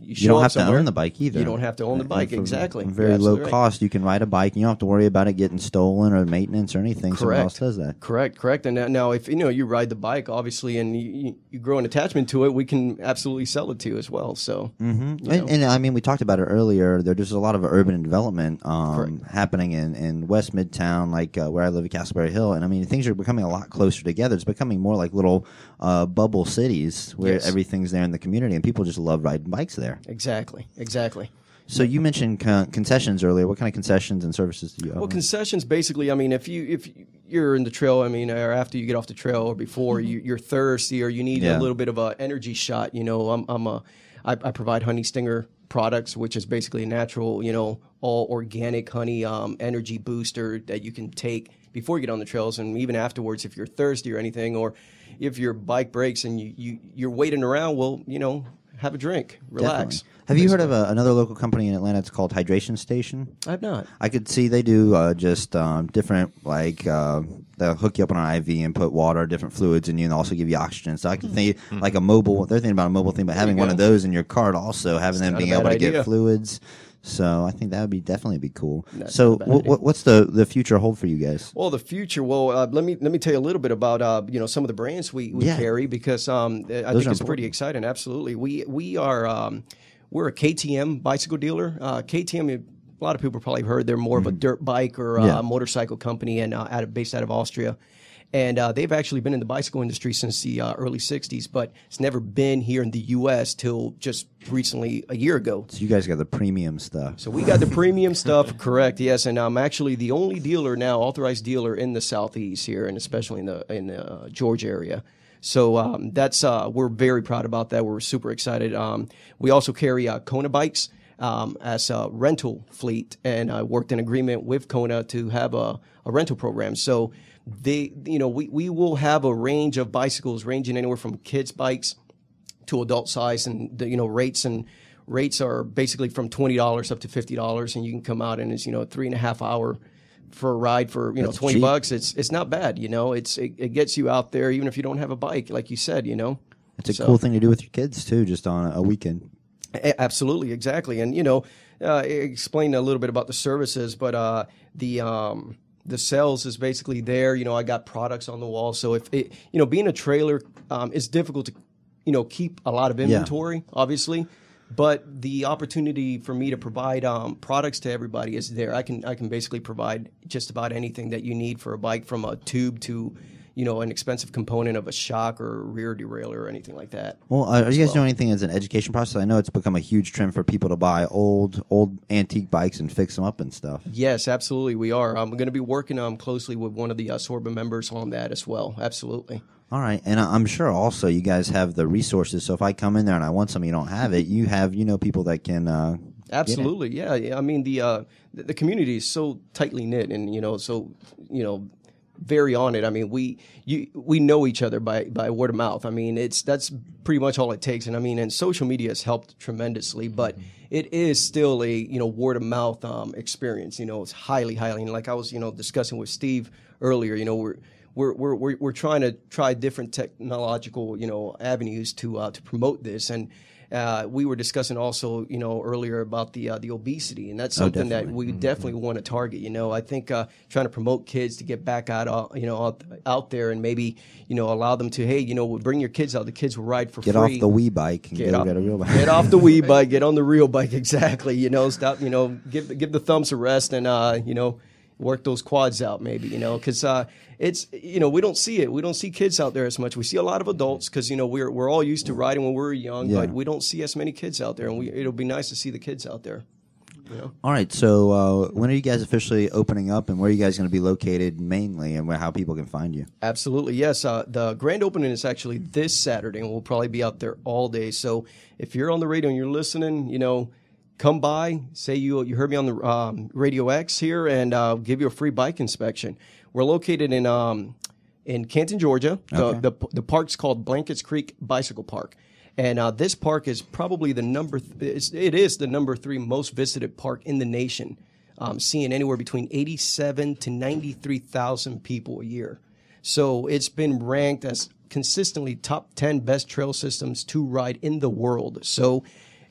Speaker 6: you,
Speaker 2: You don't
Speaker 6: show
Speaker 2: have
Speaker 6: up
Speaker 2: to
Speaker 6: somewhere,
Speaker 2: own the bike either.
Speaker 6: You don't have to own the
Speaker 2: And
Speaker 6: bike,
Speaker 2: for
Speaker 6: exactly.
Speaker 2: Very
Speaker 6: You're
Speaker 2: low
Speaker 6: absolutely right.
Speaker 2: cost. You can ride a bike. You don't have to worry about it getting stolen or maintenance or anything. Someone else
Speaker 6: Correct.
Speaker 2: does that.
Speaker 6: Correct, correct. And now- now, if you know you ride the bike, obviously, and you, you, you grow an attachment to it, we can absolutely sell it to you as well. So,
Speaker 2: Mm-hmm.
Speaker 6: you
Speaker 2: And,
Speaker 6: know.
Speaker 2: and I mean, we talked about it earlier. There, there's a lot of urban development um, happening in, in West Midtown, like uh, where I live at Castleberry Hill. And I mean, things are becoming a lot closer together. It's becoming more like little uh, bubble cities where
Speaker 6: Yes.
Speaker 2: everything's there in the community, and people just love riding bikes there.
Speaker 6: exactly, exactly.
Speaker 2: So you mentioned con- concessions earlier. What kind of concessions and services do you
Speaker 6: Well,
Speaker 2: offer?
Speaker 6: concessions basically. I mean, if you if you're in the trail, I mean, or after you get off the trail, or before you, you're thirsty, or you need
Speaker 2: Yeah.
Speaker 6: a little bit of a energy shot. You know, I'm I'm a I, I provide Honey Stinger products, which is basically a natural, you know, all organic honey um, energy booster that you can take before you get on the trails, and even afterwards, if you're thirsty or anything, or if your bike breaks and you, you you're waiting around, well, you know, have a drink, relax.
Speaker 2: Definitely. Have you heard of a, another local company in Atlanta? It's called Hydration Station.
Speaker 6: I've not.
Speaker 2: I could see they do uh, just um, different, like uh, they'll hook you up on an I V and put water, different fluids in you, and also give you oxygen. So I could think like a mobile. They're thinking about a mobile thing, but having
Speaker 6: you
Speaker 2: one
Speaker 6: go.
Speaker 2: of those in your cart also, having them
Speaker 6: not a
Speaker 2: being able
Speaker 6: bad
Speaker 2: to get
Speaker 6: idea.
Speaker 2: fluids. So I think that would be definitely be cool.
Speaker 6: That's
Speaker 2: so
Speaker 6: not a bad
Speaker 2: wh-
Speaker 6: idea.
Speaker 2: wh- what's the, the future hold for you guys?
Speaker 6: Well, the future. Well, uh, let me let me tell you a little bit about uh, you know some of the brands we, we
Speaker 2: Yeah.
Speaker 6: carry, because um, I
Speaker 2: Those
Speaker 6: think
Speaker 2: are
Speaker 6: it's
Speaker 2: important.
Speaker 6: pretty exciting. Absolutely, we we are um, we're a K T M bicycle dealer. Uh, K T M, a lot of people probably heard they're more of a dirt bike or uh,
Speaker 2: Mm-hmm. Yeah.
Speaker 6: motorcycle company, and uh, out of, based out of Austria. And uh, they've actually been in the bicycle industry since the uh, early sixties, but it's never been here in the U S till just recently, a year ago.
Speaker 2: So you guys got the premium stuff.
Speaker 6: So we got the premium stuff, correct? Yes, and I'm actually the only dealer now, authorized dealer in the southeast here, and especially in the in the uh, Georgia area. So um, that's uh, we're very proud about that. We're super excited. Um, we also carry uh, Kona bikes um, as a rental fleet, and I worked in agreement with Kona to have a, a rental program. So they, you know, we we will have a range of bicycles ranging anywhere from kids bikes to adult size, and the, you know rates and rates are basically from twenty dollars up to fifty dollars, and you can come out and it's you know a three and a half hour for a ride for you know
Speaker 2: That's
Speaker 6: twenty
Speaker 2: cheap.
Speaker 6: bucks. It's it's not bad, you know. It's it, it gets you out there even if you don't have a bike, like you said, you know.
Speaker 2: It's a
Speaker 6: So-
Speaker 2: cool thing to do with your kids too, just on a, a weekend.
Speaker 6: A- Absolutely, exactly, and you know, uh, explain a little bit about the services, but uh, the um, the sales is basically there. You know, I got products on the wall, so if it, you know, being a trailer, um, it's difficult to, you know, keep a lot of inventory, obviously, but the opportunity for me to provide um, products to everybody is there. I can I can basically provide just about anything that you need for a bike, from a tube to, you know, an expensive component of a shock or a rear derailleur or anything like that.
Speaker 2: Well, uh, are you guys
Speaker 6: well.
Speaker 2: doing anything as an education process? I know it's become a huge trend for people to buy old old antique bikes and fix them up and stuff.
Speaker 6: Yes, absolutely, we are. I'm going to be working um, closely with one of the uh, Sorba members on that as well. Absolutely.
Speaker 2: All right, and I- I'm sure also you guys have the resources. So if I come in there and I want something, you don't have it, you have you know people that can. Uh,
Speaker 6: Absolutely, yeah. yeah. I mean, the, uh, the the community is so tightly knit, and you know, so you know, very on it. I mean, we you we know each other by by word of mouth. I mean, it's that's pretty much all it takes. And I mean, and social media has helped tremendously, but it is still a you know word of mouth um, experience. You know, it's highly highly. And like I was you know discussing with Steve earlier, you know, we're. We're, we're, we're, we're trying to try different technological, you know, avenues to uh, to promote this, and uh, we were discussing also, you know, earlier about the uh, the obesity, and that's
Speaker 2: Oh,
Speaker 6: something that
Speaker 2: definitely.
Speaker 6: we definitely want to target. You know, I think uh, trying to promote kids to get back out, uh, you know, out, out there, and maybe you know allow them to, hey, you know, bring your kids out. The kids will ride for
Speaker 2: get
Speaker 6: free.
Speaker 2: off the wee bike and
Speaker 6: Get
Speaker 2: go
Speaker 6: off,
Speaker 2: get a real bike.
Speaker 6: get off the wee bike, get on the real bike. Exactly. You know, stop. You know, give give the thumbs a rest, and uh, you know, work those quads out, maybe. You know, because uh, it's you know we don't see it. We don't see kids out there as much. We see a lot of adults because you know we're we're all used to riding when we were young,
Speaker 2: Yeah.
Speaker 6: but we don't see as many kids out there, and we it'll be nice to see the kids out there. You know.
Speaker 2: All right, so uh, when are you guys officially opening up, and where are you guys going to be located mainly, and where, how people can find you?
Speaker 6: Absolutely, yes. Uh, the grand opening is actually this Saturday, and we'll probably be out there all day. So if you're on the radio and you're listening, you know, come by, say you you heard me on the um, Radio X here, and uh, give you a free bike inspection. We're located in um, in Canton, Georgia. The,
Speaker 2: Okay.
Speaker 6: the the park's called Blankets Creek Bicycle Park, and uh, this park is probably the number th- it's, it is the number three most visited park in the nation, um, seeing anywhere between eighty-seven to ninety-three thousand people a year. So it's been ranked as consistently top ten best trail systems to ride in the world. So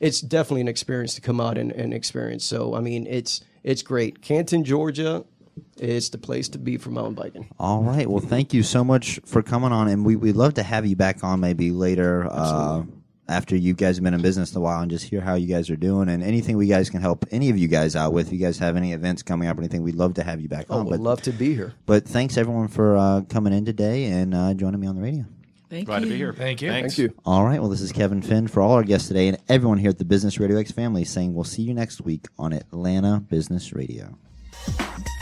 Speaker 6: it's definitely an experience to come out and, and experience. So I mean, it's it's great. Canton, Georgia, is the place to be for mountain biking.
Speaker 2: All right. Well, thank you so much for coming on, and we we'd love to have you back on maybe later. Uh, after you guys have been in business a while and just hear how you guys are doing and anything we guys can help any of you guys out with. If you guys have any events coming up or anything, we'd love to have you back
Speaker 6: Oh,
Speaker 2: on.
Speaker 6: would
Speaker 2: But,
Speaker 6: love to be here.
Speaker 2: but thanks everyone for uh, coming in today and uh, joining me on the radio.
Speaker 5: Thank
Speaker 3: Glad
Speaker 5: you.
Speaker 3: to be here.
Speaker 4: Thank you.
Speaker 3: Thanks.
Speaker 6: Thank you.
Speaker 2: All right. Well, this is Kevin Finn for all our guests today and everyone here at the Business Radio X family saying we'll see you next week on Atlanta Business Radio.